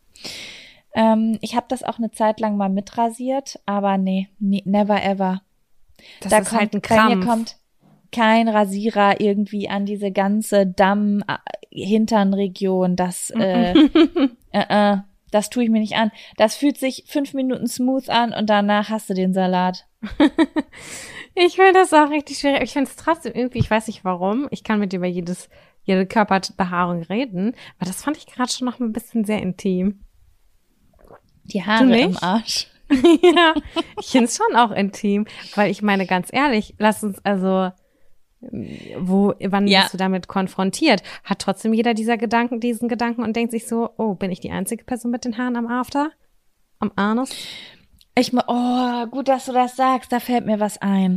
Speaker 2: Ähm, ich habe das auch eine Zeit lang mal mitrasiert, aber nee, nee never ever.
Speaker 1: Das
Speaker 2: da
Speaker 1: ist
Speaker 2: kommt,
Speaker 1: halt ein
Speaker 2: bei mir
Speaker 1: Krampf.
Speaker 2: kommt kein Rasierer irgendwie an diese ganze Damm-Hinternregion. Das, äh, äh, äh, das tue ich mir nicht an. Das fühlt sich fünf Minuten smooth an und danach hast du den Salat.
Speaker 1: Ich finde das auch richtig schwierig. Ich finde es trotzdem irgendwie, ich weiß nicht warum, ich kann mit dir über jedes, jede Körperbehaarung reden, aber das fand ich gerade schon noch ein bisschen sehr intim.
Speaker 2: Die
Speaker 1: Du
Speaker 2: Haare
Speaker 1: nicht?
Speaker 2: im Arsch.
Speaker 1: Ja, ich finde es schon auch intim, weil ich meine, ganz ehrlich, lass uns also, wo, wann
Speaker 2: Ja.
Speaker 1: bist du damit konfrontiert? Hat trotzdem jeder dieser Gedanken, diesen Gedanken und denkt sich so, oh, bin ich die einzige Person mit den Haaren am After? Am Anus?
Speaker 2: Ich, mo- oh, gut, dass du das sagst, da fällt mir was ein.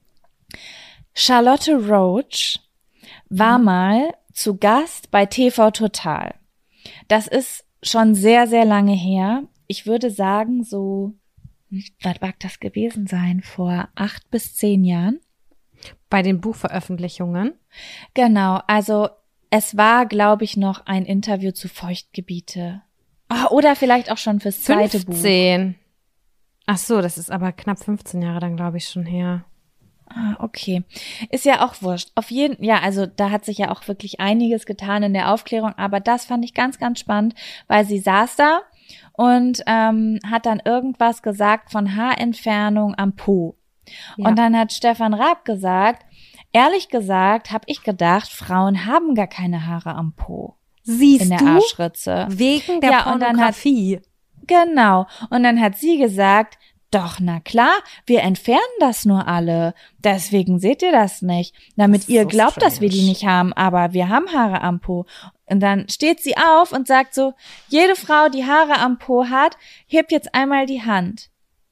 Speaker 2: Charlotte Roach war
Speaker 1: Mhm.
Speaker 2: mal zu Gast bei T V Total. Das ist schon sehr, sehr lange her. Ich würde sagen, so, was mag das gewesen sein, vor acht bis zehn Jahren?
Speaker 1: Bei den Buchveröffentlichungen?
Speaker 2: Genau, also es war, glaube ich, noch ein Interview zu Feuchtgebiete. Ah, oder vielleicht auch schon fürs zweite Buch.
Speaker 1: fünfzehn. Ach so, das ist aber knapp fünfzehn Jahre dann, glaube ich, schon her.
Speaker 2: Ah, okay. Ist ja auch wurscht. Auf jeden, ja, also da hat sich ja auch wirklich einiges getan in der Aufklärung, aber das fand ich ganz, ganz spannend, weil sie saß da und ähm, hat dann irgendwas gesagt von Haarentfernung am Po.
Speaker 1: Ja.
Speaker 2: Und dann hat Stefan Raab gesagt, ehrlich gesagt, habe ich gedacht, Frauen haben gar keine Haare am Po.
Speaker 1: Siehst
Speaker 2: In der
Speaker 1: du?
Speaker 2: Arschritze.
Speaker 1: Wegen der
Speaker 2: Ja, und dann hat-
Speaker 1: Pornografie.
Speaker 2: Genau. Und dann hat sie gesagt, doch, na klar, wir entfernen das nur alle. Deswegen seht ihr das nicht. Damit
Speaker 1: Das ist
Speaker 2: ihr
Speaker 1: so
Speaker 2: glaubt, dass wir die
Speaker 1: strange.
Speaker 2: nicht haben, aber wir haben Haare am Po. Und dann steht sie auf und sagt so, jede Frau, die Haare am Po hat, hebt jetzt einmal die Hand.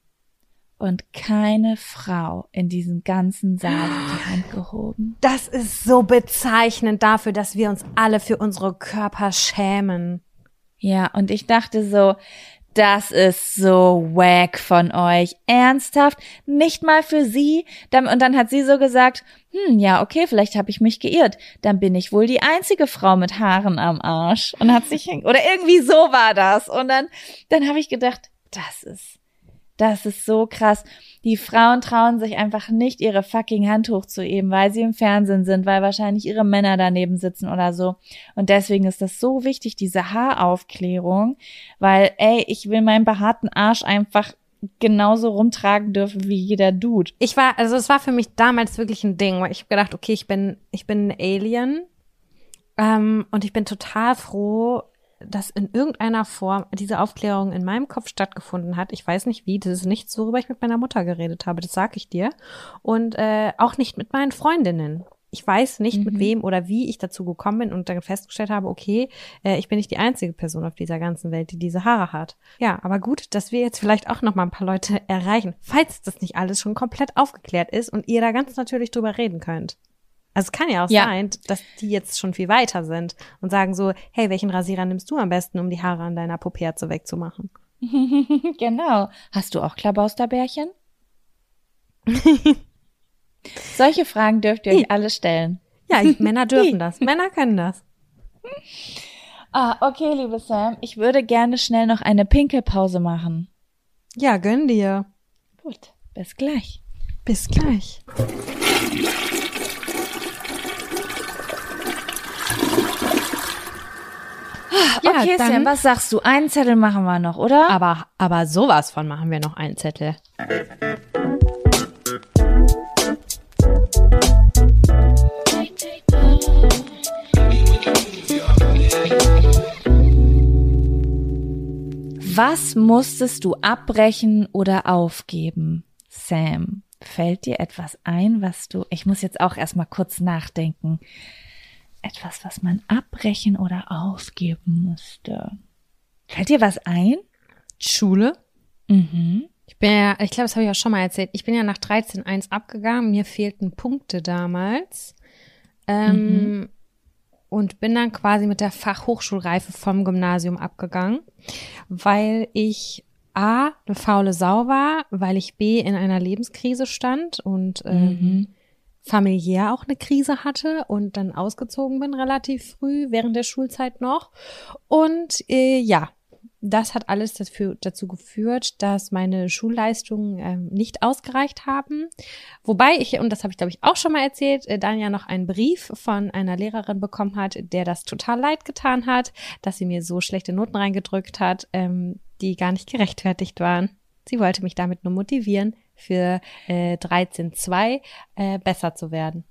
Speaker 2: Und keine Frau in diesem ganzen Saal hat die Hand gehoben.
Speaker 1: Das ist so bezeichnend dafür, dass wir uns alle für unsere Körper schämen.
Speaker 2: Ja, und ich dachte so, das ist so wack von euch. Ernsthaft? Nicht mal für sie? Dann- Und dann hat sie so gesagt, hm, ja, okay, vielleicht habe ich mich geirrt. Dann bin ich wohl die einzige Frau mit Haaren am Arsch. Und hat sich, oder irgendwie so war das. Und dann, dann habe ich gedacht, das ist, Das ist so krass. Die Frauen trauen sich einfach nicht, ihre fucking Hand hochzuheben, weil sie im Fernsehen sind, weil wahrscheinlich ihre Männer daneben sitzen oder so. Und deswegen ist das so wichtig, diese Haaraufklärung, weil, ey, ich will meinen behaarten Arsch einfach genauso rumtragen dürfen wie jeder Dude.
Speaker 1: Ich war, also es war für mich damals wirklich ein Ding, weil ich habe gedacht, okay, ich bin, ich bin ein Alien ähm, und ich bin total froh, dass in irgendeiner Form diese Aufklärung in meinem Kopf stattgefunden hat. Ich weiß nicht wie, das ist nichts, worüber ich mit meiner Mutter geredet habe, das sag ich dir. Und äh, auch nicht mit meinen Freundinnen. Ich weiß nicht, mhm. mit wem oder wie ich dazu gekommen bin und dann festgestellt habe, okay, äh, ich bin nicht die einzige Person auf dieser ganzen Welt, die diese Haare hat. Ja, aber gut, dass wir jetzt vielleicht auch noch mal ein paar Leute erreichen, falls das nicht alles schon komplett aufgeklärt ist und ihr da ganz natürlich drüber reden könnt. Also es kann ja auch ja. sein, dass die jetzt schon viel weiter sind und sagen so, hey, welchen Rasierer nimmst du am besten, um die Haare an deiner Puperze wegzumachen?
Speaker 2: Genau. Hast du auch Klabausterbärchen? Solche Fragen dürft ihr euch alle stellen.
Speaker 1: Ja, Männer dürfen das. Männer können das.
Speaker 2: Ah, okay, liebe Sam. Ich würde gerne schnell noch eine Pinkelpause machen.
Speaker 1: Ja, gönn dir.
Speaker 2: Gut, bis gleich.
Speaker 1: Bis gleich.
Speaker 2: Ja, okay, dann, Sam, was sagst du? Einen Zettel machen wir noch, oder?
Speaker 1: Aber, aber sowas von machen wir noch einen Zettel.
Speaker 2: Was musstest du abbrechen oder aufgeben, Sam? Fällt dir etwas ein, was du... Ich muss jetzt auch erstmal kurz nachdenken. Etwas, was man abbrechen oder aufgeben musste. Fällt dir was ein?
Speaker 1: Schule.
Speaker 2: Mhm.
Speaker 1: Ich bin ja, ich glaube, das habe ich auch schon mal erzählt. Ich bin ja nach dreizehn eins abgegangen. Mir fehlten Punkte damals. Ähm, mhm. Und bin dann quasi mit der Fachhochschulreife vom Gymnasium abgegangen, weil ich A, eine faule Sau war, weil ich B, in einer Lebenskrise stand und ähm,
Speaker 2: mhm.
Speaker 1: familiär auch eine Krise hatte und dann ausgezogen bin relativ früh, während der Schulzeit noch. Und äh, ja, das hat alles dafür, dazu geführt, dass meine Schulleistungen ähm, nicht ausgereicht haben. Wobei ich, und das habe ich glaube ich auch schon mal erzählt, äh, dann ja noch einen Brief von einer Lehrerin bekommen hat, der das total leid getan hat, dass sie mir so schlechte Noten reingedrückt hat, ähm, die gar nicht gerechtfertigt waren. Sie wollte mich damit nur motivieren, für äh, dreizehn zwei äh, besser zu werden.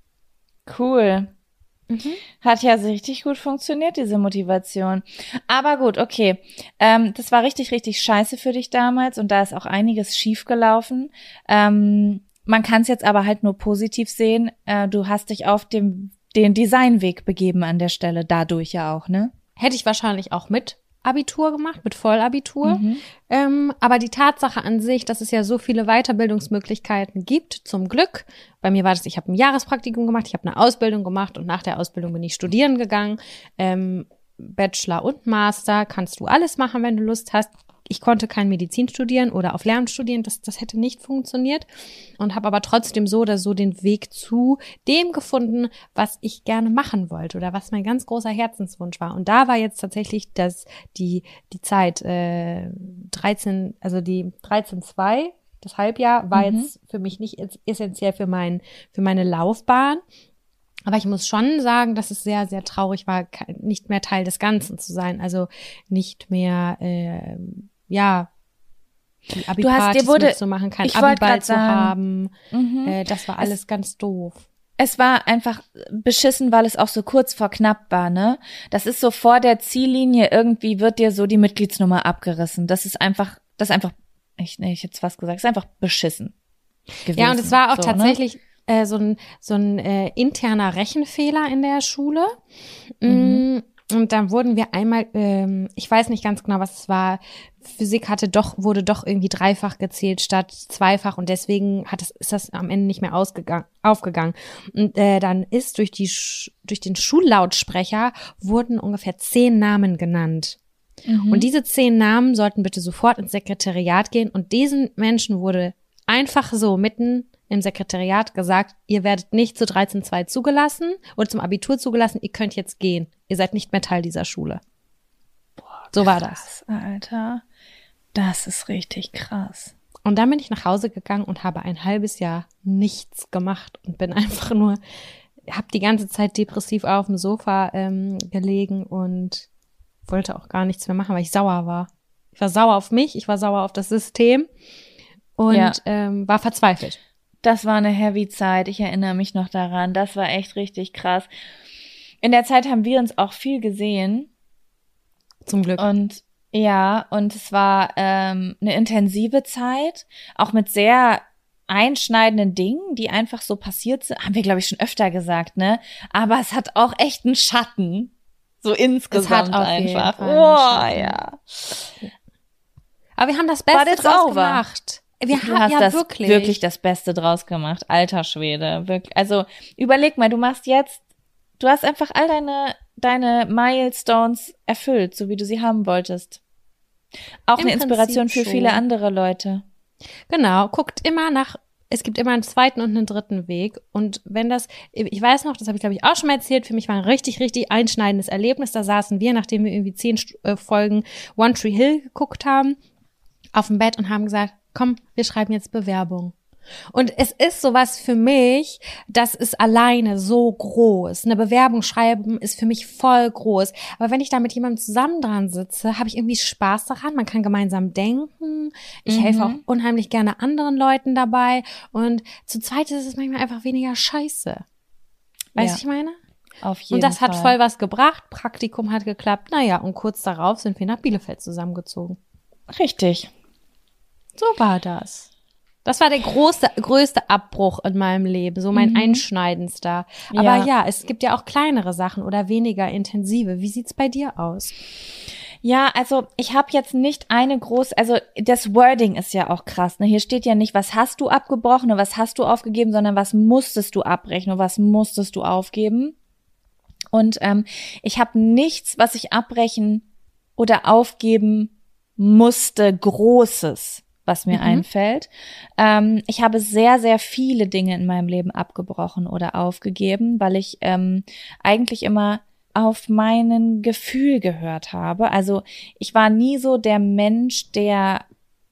Speaker 2: Cool.
Speaker 1: Mhm.
Speaker 2: Hat ja richtig gut funktioniert, diese Motivation. Aber gut, okay. Ähm, das war richtig, richtig scheiße für dich damals und da ist auch einiges schief gelaufen. Ähm, man kann es jetzt aber halt nur positiv sehen. Äh, du hast dich auf dem den Designweg begeben an der Stelle, dadurch ja auch, ne?
Speaker 1: Hätte ich wahrscheinlich auch mit Abitur gemacht, mit Vollabitur.
Speaker 2: Mhm.
Speaker 1: Ähm, aber die Tatsache an sich, dass es ja so viele Weiterbildungsmöglichkeiten gibt, zum Glück. Bei mir war das, ich habe ein Jahrespraktikum gemacht, ich habe eine Ausbildung gemacht und nach der Ausbildung bin ich studieren gegangen. Ähm, Bachelor und Master kannst du alles machen, wenn du Lust hast. Ich konnte kein Medizin studieren oder auf Lehramt studieren, das, das hätte nicht funktioniert und habe aber trotzdem so oder so den Weg zu dem gefunden, was ich gerne machen wollte oder was mein ganz großer Herzenswunsch war. Und da war jetzt tatsächlich das die die Zeit äh, dreizehn, also die dreizehn zwei, das Halbjahr war
Speaker 2: Mhm.
Speaker 1: jetzt für mich nicht essentiell für mein für meine Laufbahn. Aber ich muss schon sagen, dass es sehr, sehr traurig war, ke- nicht mehr Teil des Ganzen zu sein. Also nicht mehr, äh, ja, die
Speaker 2: Du hast,
Speaker 1: Abi-Partys
Speaker 2: dir wurde,
Speaker 1: mitzumachen, kein
Speaker 2: ich wollte
Speaker 1: Abiball
Speaker 2: gerade
Speaker 1: zu
Speaker 2: sagen,
Speaker 1: haben.
Speaker 2: mhm.
Speaker 1: Äh, das war alles ganz doof.
Speaker 2: Es war einfach beschissen, weil es auch so kurz vor knapp war, ne? Das ist so vor der Ziellinie, irgendwie wird dir so die Mitgliedsnummer abgerissen. Das ist einfach, das ist einfach, ich, nee, ich hätte was gesagt, es ist einfach beschissen gewesen.
Speaker 1: Ja, und es war auch
Speaker 2: so, ne?
Speaker 1: tatsächlich äh, so ein, so ein äh, interner Rechenfehler in der Schule.
Speaker 2: Mhm.
Speaker 1: Mm, Und dann wurden wir einmal, ähm, ich weiß nicht ganz genau, was es war, Physik hatte doch, wurde doch irgendwie dreifach gezählt statt zweifach und deswegen hat es, ist das am Ende nicht mehr ausgegangen, aufgegangen. Und äh, dann ist durch die Sch- durch den Schullautsprecher wurden ungefähr zehn Namen genannt.
Speaker 2: Mhm.
Speaker 1: Und diese zehn Namen sollten bitte sofort ins Sekretariat gehen und diesen Menschen wurde einfach so mitten im Sekretariat gesagt, ihr werdet nicht zu dreizehn zwei zugelassen oder zum Abitur zugelassen, ihr könnt jetzt gehen. Ihr seid nicht mehr Teil dieser Schule. So war das.
Speaker 2: Krass, Alter. Das ist richtig krass.
Speaker 1: Und dann bin ich nach Hause gegangen und habe ein halbes Jahr nichts gemacht und bin einfach nur, habe die ganze Zeit depressiv auf dem Sofa ähm, gelegen und wollte auch gar nichts mehr machen, weil ich sauer war. Ich war sauer auf mich, ich war sauer auf das System und
Speaker 2: Ja.
Speaker 1: ähm, war verzweifelt.
Speaker 2: Das war eine heavy Zeit. Ich erinnere mich noch daran. Das war echt richtig krass. In der Zeit haben wir uns auch viel gesehen.
Speaker 1: Zum Glück.
Speaker 2: Und ja, und es war ähm, eine intensive Zeit, auch mit sehr einschneidenden Dingen, die einfach so passiert sind. Haben wir, glaube ich, schon öfter gesagt, ne? Aber es hat auch echt einen Schatten. So insgesamt
Speaker 1: auf jeden
Speaker 2: einfach.
Speaker 1: Fall einen
Speaker 2: Oh,
Speaker 1: Schatten.
Speaker 2: ja.
Speaker 1: Aber wir haben das
Speaker 2: But
Speaker 1: Beste
Speaker 2: it's
Speaker 1: draus
Speaker 2: over.
Speaker 1: gemacht. Wir
Speaker 2: Du
Speaker 1: haben
Speaker 2: hast
Speaker 1: ja
Speaker 2: das
Speaker 1: wirklich,
Speaker 2: wirklich das Beste draus gemacht. Alter Schwede. Wirklich. Also überleg mal, du machst jetzt, du hast einfach all deine, deine Milestones erfüllt, so wie du sie haben wolltest. Auch
Speaker 1: Im
Speaker 2: eine Inspiration
Speaker 1: Prinzip
Speaker 2: für viele
Speaker 1: schon.
Speaker 2: andere Leute.
Speaker 1: Genau, guckt immer nach, es gibt immer einen zweiten und einen dritten Weg. Und wenn das, ich weiß noch, das habe ich glaube ich auch schon mal erzählt, für mich war ein richtig, richtig einschneidendes Erlebnis. Da saßen wir, nachdem wir irgendwie zehn äh, Folgen One Tree Hill geguckt haben, auf dem Bett und haben gesagt, komm, wir schreiben jetzt Bewerbung. Und es ist sowas für mich, das ist alleine so groß. Eine Bewerbung schreiben ist für mich voll groß. Aber wenn ich da mit jemandem zusammen dran sitze, habe ich irgendwie Spaß daran. Man kann gemeinsam denken. Ich
Speaker 2: Mhm.
Speaker 1: helfe auch unheimlich gerne anderen Leuten dabei. Und zu zweit ist es manchmal einfach weniger scheiße. Weißt du,
Speaker 2: Ja.
Speaker 1: ich meine?
Speaker 2: Auf jeden
Speaker 1: Und das
Speaker 2: Fall.
Speaker 1: hat voll was gebracht. Praktikum hat geklappt. Naja, und kurz darauf sind wir nach Bielefeld zusammengezogen.
Speaker 2: Richtig.
Speaker 1: So war das. Das war der große, größte Abbruch in meinem Leben, so mein
Speaker 2: Mhm.
Speaker 1: einschneidendster. Aber
Speaker 2: Ja.
Speaker 1: ja, es gibt ja auch kleinere Sachen oder weniger intensive. Wie sieht's bei dir aus?
Speaker 2: Ja, also ich habe jetzt nicht eine große, also das Wording ist ja auch krass, ne? Hier steht ja nicht, was hast du abgebrochen oder was hast du aufgegeben, sondern was musstest du abbrechen oder was musstest du aufgeben. Und ähm, ich habe nichts, was ich abbrechen oder aufgeben musste, Großes, was mir
Speaker 1: Mhm.
Speaker 2: einfällt. Ähm, ich habe sehr, sehr viele Dinge in meinem Leben abgebrochen oder aufgegeben, weil ich ähm, eigentlich immer auf meinen Gefühl gehört habe. Also ich war nie so der Mensch, der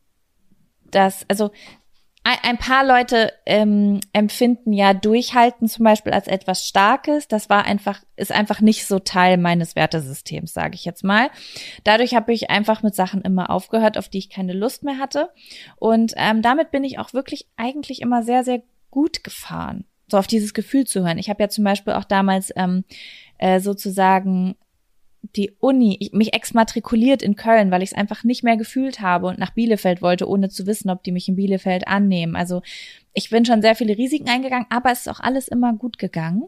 Speaker 2: das, also ein, ein paar Leute ähm, empfinden ja Durchhalten zum Beispiel als etwas Starkes. Das war einfach, ist einfach nicht so Teil meines Wertesystems, sage ich jetzt mal. Dadurch habe ich einfach mit Sachen immer aufgehört, auf die ich keine Lust mehr hatte. Und ähm, damit bin ich auch wirklich eigentlich immer sehr, sehr gut gefahren, so auf dieses Gefühl zu hören. Ich habe ja zum Beispiel auch damals ähm, äh, sozusagen die Uni, ich, mich exmatrikuliert in Köln, weil ich es einfach nicht mehr gefühlt habe und nach Bielefeld wollte, ohne zu wissen, ob die mich in Bielefeld annehmen. Also ich bin schon sehr viele Risiken eingegangen, aber es ist auch alles immer gut gegangen.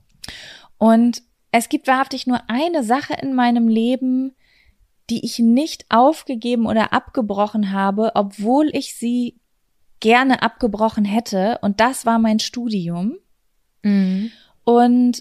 Speaker 2: Und es gibt wahrhaftig nur eine Sache in meinem Leben, die ich nicht aufgegeben oder abgebrochen habe, obwohl ich sie gerne abgebrochen hätte. Und das war mein Studium.
Speaker 1: Mhm.
Speaker 2: Und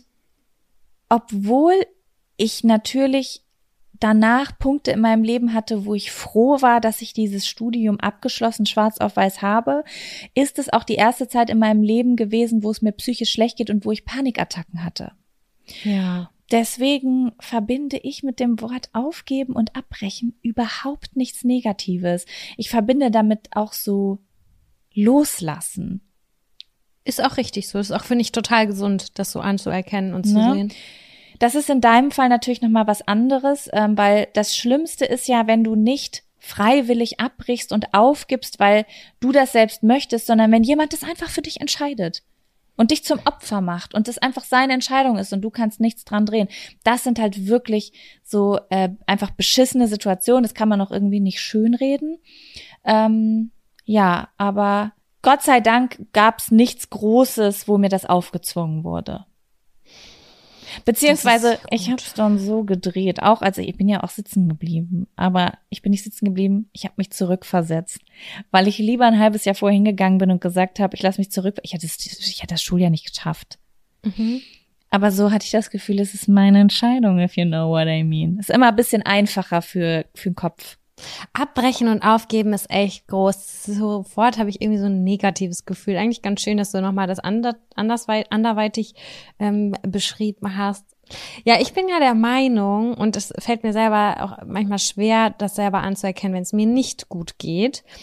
Speaker 2: obwohl ich natürlich danach Punkte in meinem Leben hatte, wo ich froh war, dass ich dieses Studium abgeschlossen schwarz auf weiß habe, ist es auch die erste Zeit in meinem Leben gewesen, wo es mir psychisch schlecht geht und wo ich Panikattacken hatte.
Speaker 1: Ja.
Speaker 2: Deswegen verbinde ich mit dem Wort aufgeben und abbrechen überhaupt nichts Negatives. Ich verbinde damit auch so loslassen.
Speaker 1: Ist auch richtig so. Ist auch, finde ich, total gesund, das so anzuerkennen und zu
Speaker 2: Ne?
Speaker 1: sehen.
Speaker 2: Das ist in deinem Fall natürlich nochmal was anderes, ähm, weil das Schlimmste ist ja, wenn du nicht freiwillig abbrichst und aufgibst, weil du das selbst möchtest, sondern wenn jemand das einfach für dich entscheidet und dich zum Opfer macht und das einfach seine Entscheidung ist und du kannst nichts dran drehen. Das sind halt wirklich so äh, einfach beschissene Situationen, das kann man auch irgendwie nicht schönreden. Ähm, ja, aber Gott sei Dank gab's nichts Großes, wo mir das aufgezwungen wurde. Beziehungsweise, ich habe es dann so gedreht, auch, also ich bin ja auch sitzen geblieben, aber ich bin nicht sitzen geblieben, ich habe mich zurückversetzt, weil ich lieber ein halbes Jahr vorher hingegangen bin und gesagt habe, ich lasse mich zurück, ich hätte, das, ich hätte das Schuljahr nicht geschafft.
Speaker 1: Mhm.
Speaker 2: Aber so hatte ich das Gefühl, es ist meine Entscheidung, if you know what I mean. Ist immer ein bisschen einfacher für, für den Kopf.
Speaker 1: Abbrechen und aufgeben ist echt groß. Sofort habe ich irgendwie so ein negatives Gefühl. Eigentlich ganz schön, dass du nochmal das ander, andersweit, anderweitig ähm, beschrieben hast. Ja, ich bin ja der Meinung, und es fällt mir selber auch manchmal schwer, das selber anzuerkennen, wenn es mir nicht gut geht,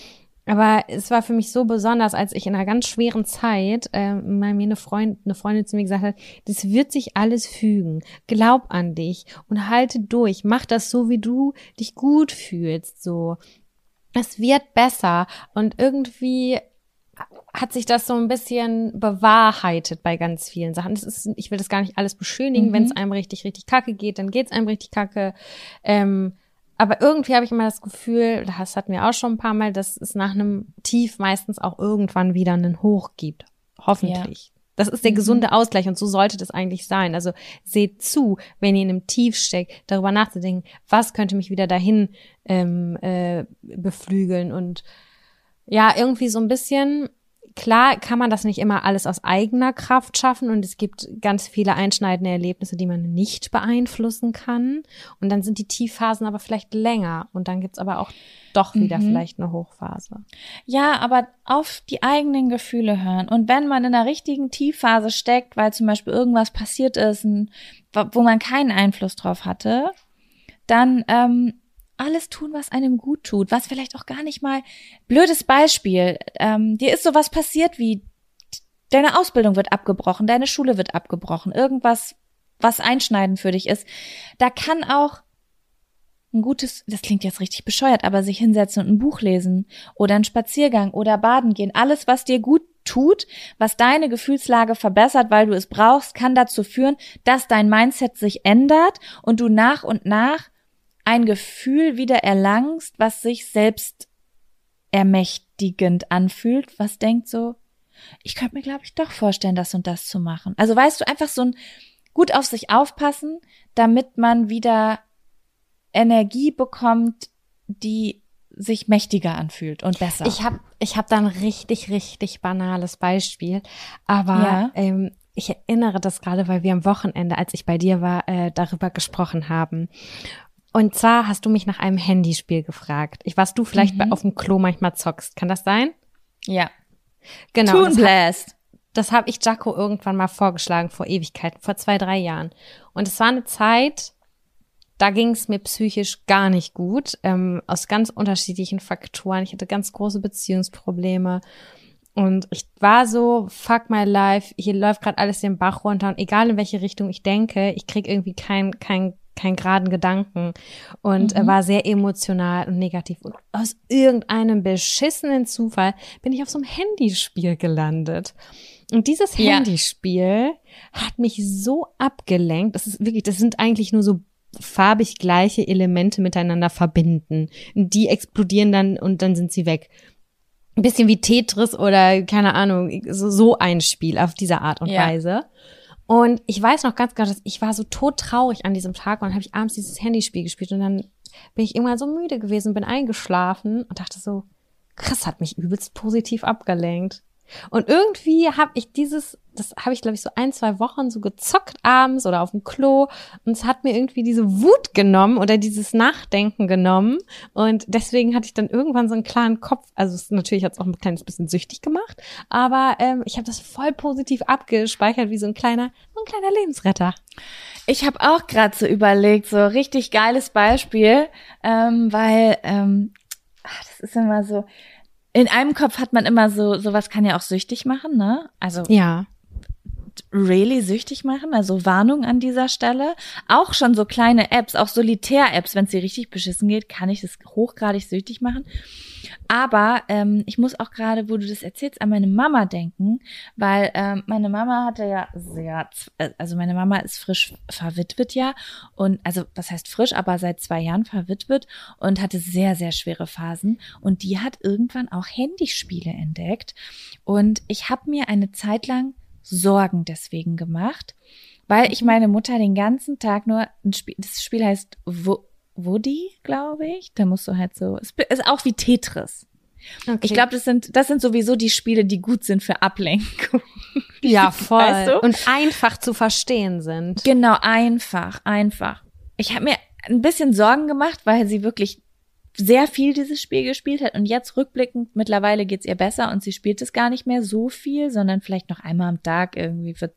Speaker 1: Aber es war für mich so besonders, als ich in einer ganz schweren Zeit äh, mal mir eine, Freund, eine Freundin zu mir gesagt hat, das wird sich alles fügen. Glaub an dich und halte durch. Mach das so, wie du dich gut fühlst. So, es wird besser. Und irgendwie hat sich das so ein bisschen bewahrheitet bei ganz vielen Sachen. Das ist, ich will das gar nicht alles beschönigen. Mhm. Wenn es einem richtig, richtig kacke geht, dann geht es einem richtig kacke. Ähm, Aber irgendwie habe ich immer das Gefühl, das hatten wir auch schon ein paar Mal, dass es nach einem Tief meistens auch irgendwann wieder einen Hoch gibt. Hoffentlich. Ja. Das ist der gesunde mhm. Ausgleich und so sollte das eigentlich sein. Also seht zu, wenn ihr in einem Tief steckt, darüber nachzudenken, was könnte mich wieder dahin ähm, äh, beflügeln. Und ja, irgendwie so ein bisschen, klar kann man das nicht immer alles aus eigener Kraft schaffen und es gibt ganz viele einschneidende Erlebnisse, die man nicht beeinflussen kann und dann sind die Tiefphasen aber vielleicht länger und dann gibt's aber auch doch wieder mhm. vielleicht eine Hochphase.
Speaker 2: Ja, aber auf die eigenen Gefühle hören und wenn man in der richtigen Tiefphase steckt, weil zum Beispiel irgendwas passiert ist, wo man keinen Einfluss drauf hatte, dann ähm, alles tun, was einem gut tut, was vielleicht auch gar nicht mal, blödes Beispiel, ähm, dir ist sowas passiert wie, deine Ausbildung wird abgebrochen, deine Schule wird abgebrochen, irgendwas, was einschneidend für dich ist, da kann auch ein gutes, das klingt jetzt richtig bescheuert, aber sich hinsetzen und ein Buch lesen oder einen Spaziergang oder baden gehen, alles, was dir gut tut, was deine Gefühlslage verbessert, weil du es brauchst, kann dazu führen, dass dein Mindset sich ändert und du nach und nach ein Gefühl wieder erlangst, was sich selbst ermächtigend anfühlt, was denkt so, ich könnte mir, glaube ich, doch vorstellen, das und das zu machen. Also weißt du, einfach so ein gut auf sich aufpassen, damit man wieder Energie bekommt, die sich mächtiger anfühlt und besser.
Speaker 1: Ich habe ich hab da ein richtig, richtig banales Beispiel, aber ja. ähm, ich erinnere das gerade, weil wir am Wochenende, als ich bei dir war, äh, darüber gesprochen haben. Und zwar hast du mich nach einem Handyspiel gefragt. Ich was du vielleicht mhm. bei, auf dem Klo manchmal zockst. Kann das sein?
Speaker 2: Ja.
Speaker 1: Genau.
Speaker 2: Toon Blast.
Speaker 1: Das habe ich Jaco irgendwann mal vorgeschlagen, vor Ewigkeiten, vor zwei, drei Jahren. Und es war eine Zeit, da ging es mir psychisch gar nicht gut, ähm, aus ganz unterschiedlichen Faktoren. Ich hatte ganz große Beziehungsprobleme. Und ich war so, fuck my life, hier läuft gerade alles den Bach runter. Und egal in welche Richtung ich denke, ich krieg irgendwie kein, kein keinen geraden Gedanken und mhm. war sehr emotional und negativ. Und aus irgendeinem beschissenen Zufall bin ich auf so einem Handyspiel gelandet. Und dieses ja. Handyspiel hat mich so abgelenkt. Das ist wirklich, das sind eigentlich nur so farbig gleiche Elemente miteinander verbinden. Die explodieren dann und dann sind sie weg. Ein bisschen wie Tetris oder keine Ahnung, so, so ein Spiel auf diese Art und ja. Weise. Und ich weiß noch ganz genau, dass ich war so todtraurig an diesem Tag und dann habe ich abends dieses Handyspiel gespielt und dann bin ich irgendwann so müde gewesen, bin eingeschlafen und dachte so, krass, hat mich übelst positiv abgelenkt. Und irgendwie habe ich dieses, das habe ich glaube ich so ein, zwei Wochen so gezockt abends oder auf dem Klo und es hat mir irgendwie diese Wut genommen oder dieses Nachdenken genommen und deswegen hatte ich dann irgendwann so einen klaren Kopf, also es, natürlich hat es auch ein kleines bisschen süchtig gemacht, aber ähm, ich habe das voll positiv abgespeichert wie so ein kleiner, so ein kleiner Lebensretter.
Speaker 2: Ich habe auch gerade so überlegt, so richtig geiles Beispiel, ähm, weil ähm, ach, das ist immer so, in einem Kopf hat man immer so, sowas kann ja auch süchtig machen, ne? Also
Speaker 1: ja.
Speaker 2: really süchtig machen, also Warnung an dieser Stelle. Auch schon so kleine Apps, auch Solitär-Apps, wenn es dir richtig beschissen geht, kann ich das hochgradig süchtig machen. Aber ähm, ich muss auch gerade, wo du das erzählst, an meine Mama denken, weil ähm, meine Mama hatte ja sehr, also meine Mama ist frisch verwitwet ja und also was heißt frisch, aber seit zwei Jahren verwitwet und hatte sehr, sehr schwere Phasen und die hat irgendwann auch Handyspiele entdeckt und ich habe mir eine Zeit lang Sorgen deswegen gemacht, weil ich meine Mutter den ganzen Tag nur ein Spiel, das Spiel heißt Wo Woody, glaube ich. Da musst du halt so, es ist auch wie Tetris. Okay. Ich glaube, das sind das sind sowieso die Spiele, die gut sind für Ablenkung.
Speaker 1: Ja, voll.
Speaker 2: Weißt du?
Speaker 1: Und einfach zu verstehen sind.
Speaker 2: Genau, einfach, einfach. Ich habe mir ein bisschen Sorgen gemacht, weil sie wirklich sehr viel dieses Spiel gespielt hat und jetzt rückblickend, mittlerweile geht's ihr besser und sie spielt es gar nicht mehr so viel, sondern vielleicht noch einmal am Tag irgendwie für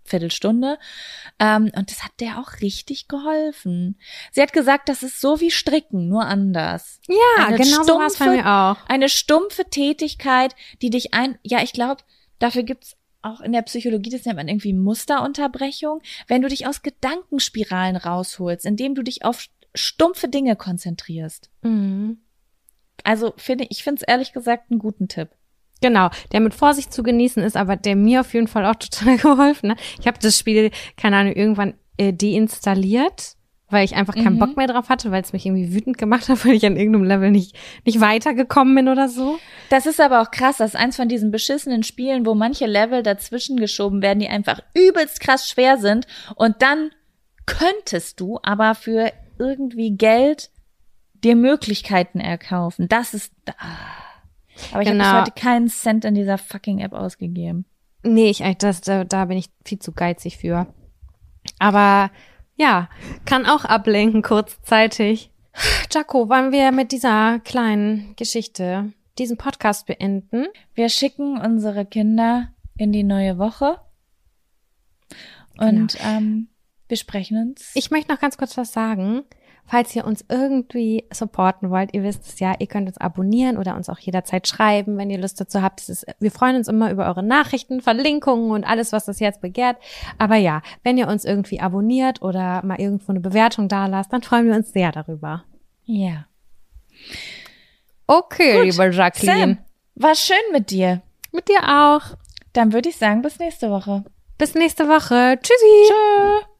Speaker 2: Viertelstunde. Ähm, und das hat der auch richtig geholfen. Sie hat gesagt, das ist so wie Stricken, nur anders.
Speaker 1: Ja,
Speaker 2: Eine
Speaker 1: genau so war es bei
Speaker 2: stumpfe-
Speaker 1: mir auch.
Speaker 2: Eine stumpfe Tätigkeit, die dich ein, ja, ich glaube, dafür gibt's auch in der Psychologie, das nennt man irgendwie Musterunterbrechung, wenn du dich aus Gedankenspiralen rausholst, indem du dich auf stumpfe Dinge konzentrierst.
Speaker 1: Mhm.
Speaker 2: Also finde ich, finde es ehrlich gesagt einen guten Tipp.
Speaker 1: Genau, der mit Vorsicht zu genießen ist, aber der mir auf jeden Fall auch total geholfen hat. Ich habe das Spiel, keine Ahnung, irgendwann äh, deinstalliert, weil ich einfach keinen
Speaker 2: Mhm.
Speaker 1: Bock mehr drauf hatte, weil es mich irgendwie wütend gemacht hat, weil ich an irgendeinem Level nicht nicht weitergekommen bin oder so.
Speaker 2: Das ist aber auch krass, das ist eins von diesen beschissenen Spielen, wo manche Level dazwischen geschoben werden, die einfach übelst krass schwer sind und dann könntest du aber für irgendwie Geld dir Möglichkeiten erkaufen. Das ist, ah. Aber ich
Speaker 1: Genau.
Speaker 2: habe bis heute keinen Cent in dieser fucking App ausgegeben.
Speaker 1: Nee, ich das da, da bin ich viel zu geizig für. Aber ja, kann auch ablenken kurzzeitig. Jaco, wollen wir mit dieser kleinen Geschichte diesen Podcast beenden?
Speaker 2: Wir schicken unsere Kinder in die neue Woche und ähm, wir sprechen uns.
Speaker 1: Ich möchte noch ganz kurz was sagen. Falls ihr uns irgendwie supporten wollt, ihr wisst es ja, ihr könnt uns abonnieren oder uns auch jederzeit schreiben, wenn ihr Lust dazu habt. Das ist, wir freuen uns immer über eure Nachrichten, Verlinkungen und alles, was das Herz begehrt. Aber ja, wenn ihr uns irgendwie abonniert oder mal irgendwo eine Bewertung da lasst, dann freuen wir uns sehr darüber.
Speaker 2: Ja.
Speaker 1: Okay,
Speaker 2: Gut,
Speaker 1: liebe Jacqueline.
Speaker 2: Sam, war schön mit dir.
Speaker 1: Mit dir auch.
Speaker 2: Dann würde ich sagen, bis nächste Woche.
Speaker 1: Bis nächste Woche. Tschüssi.
Speaker 2: Tschö.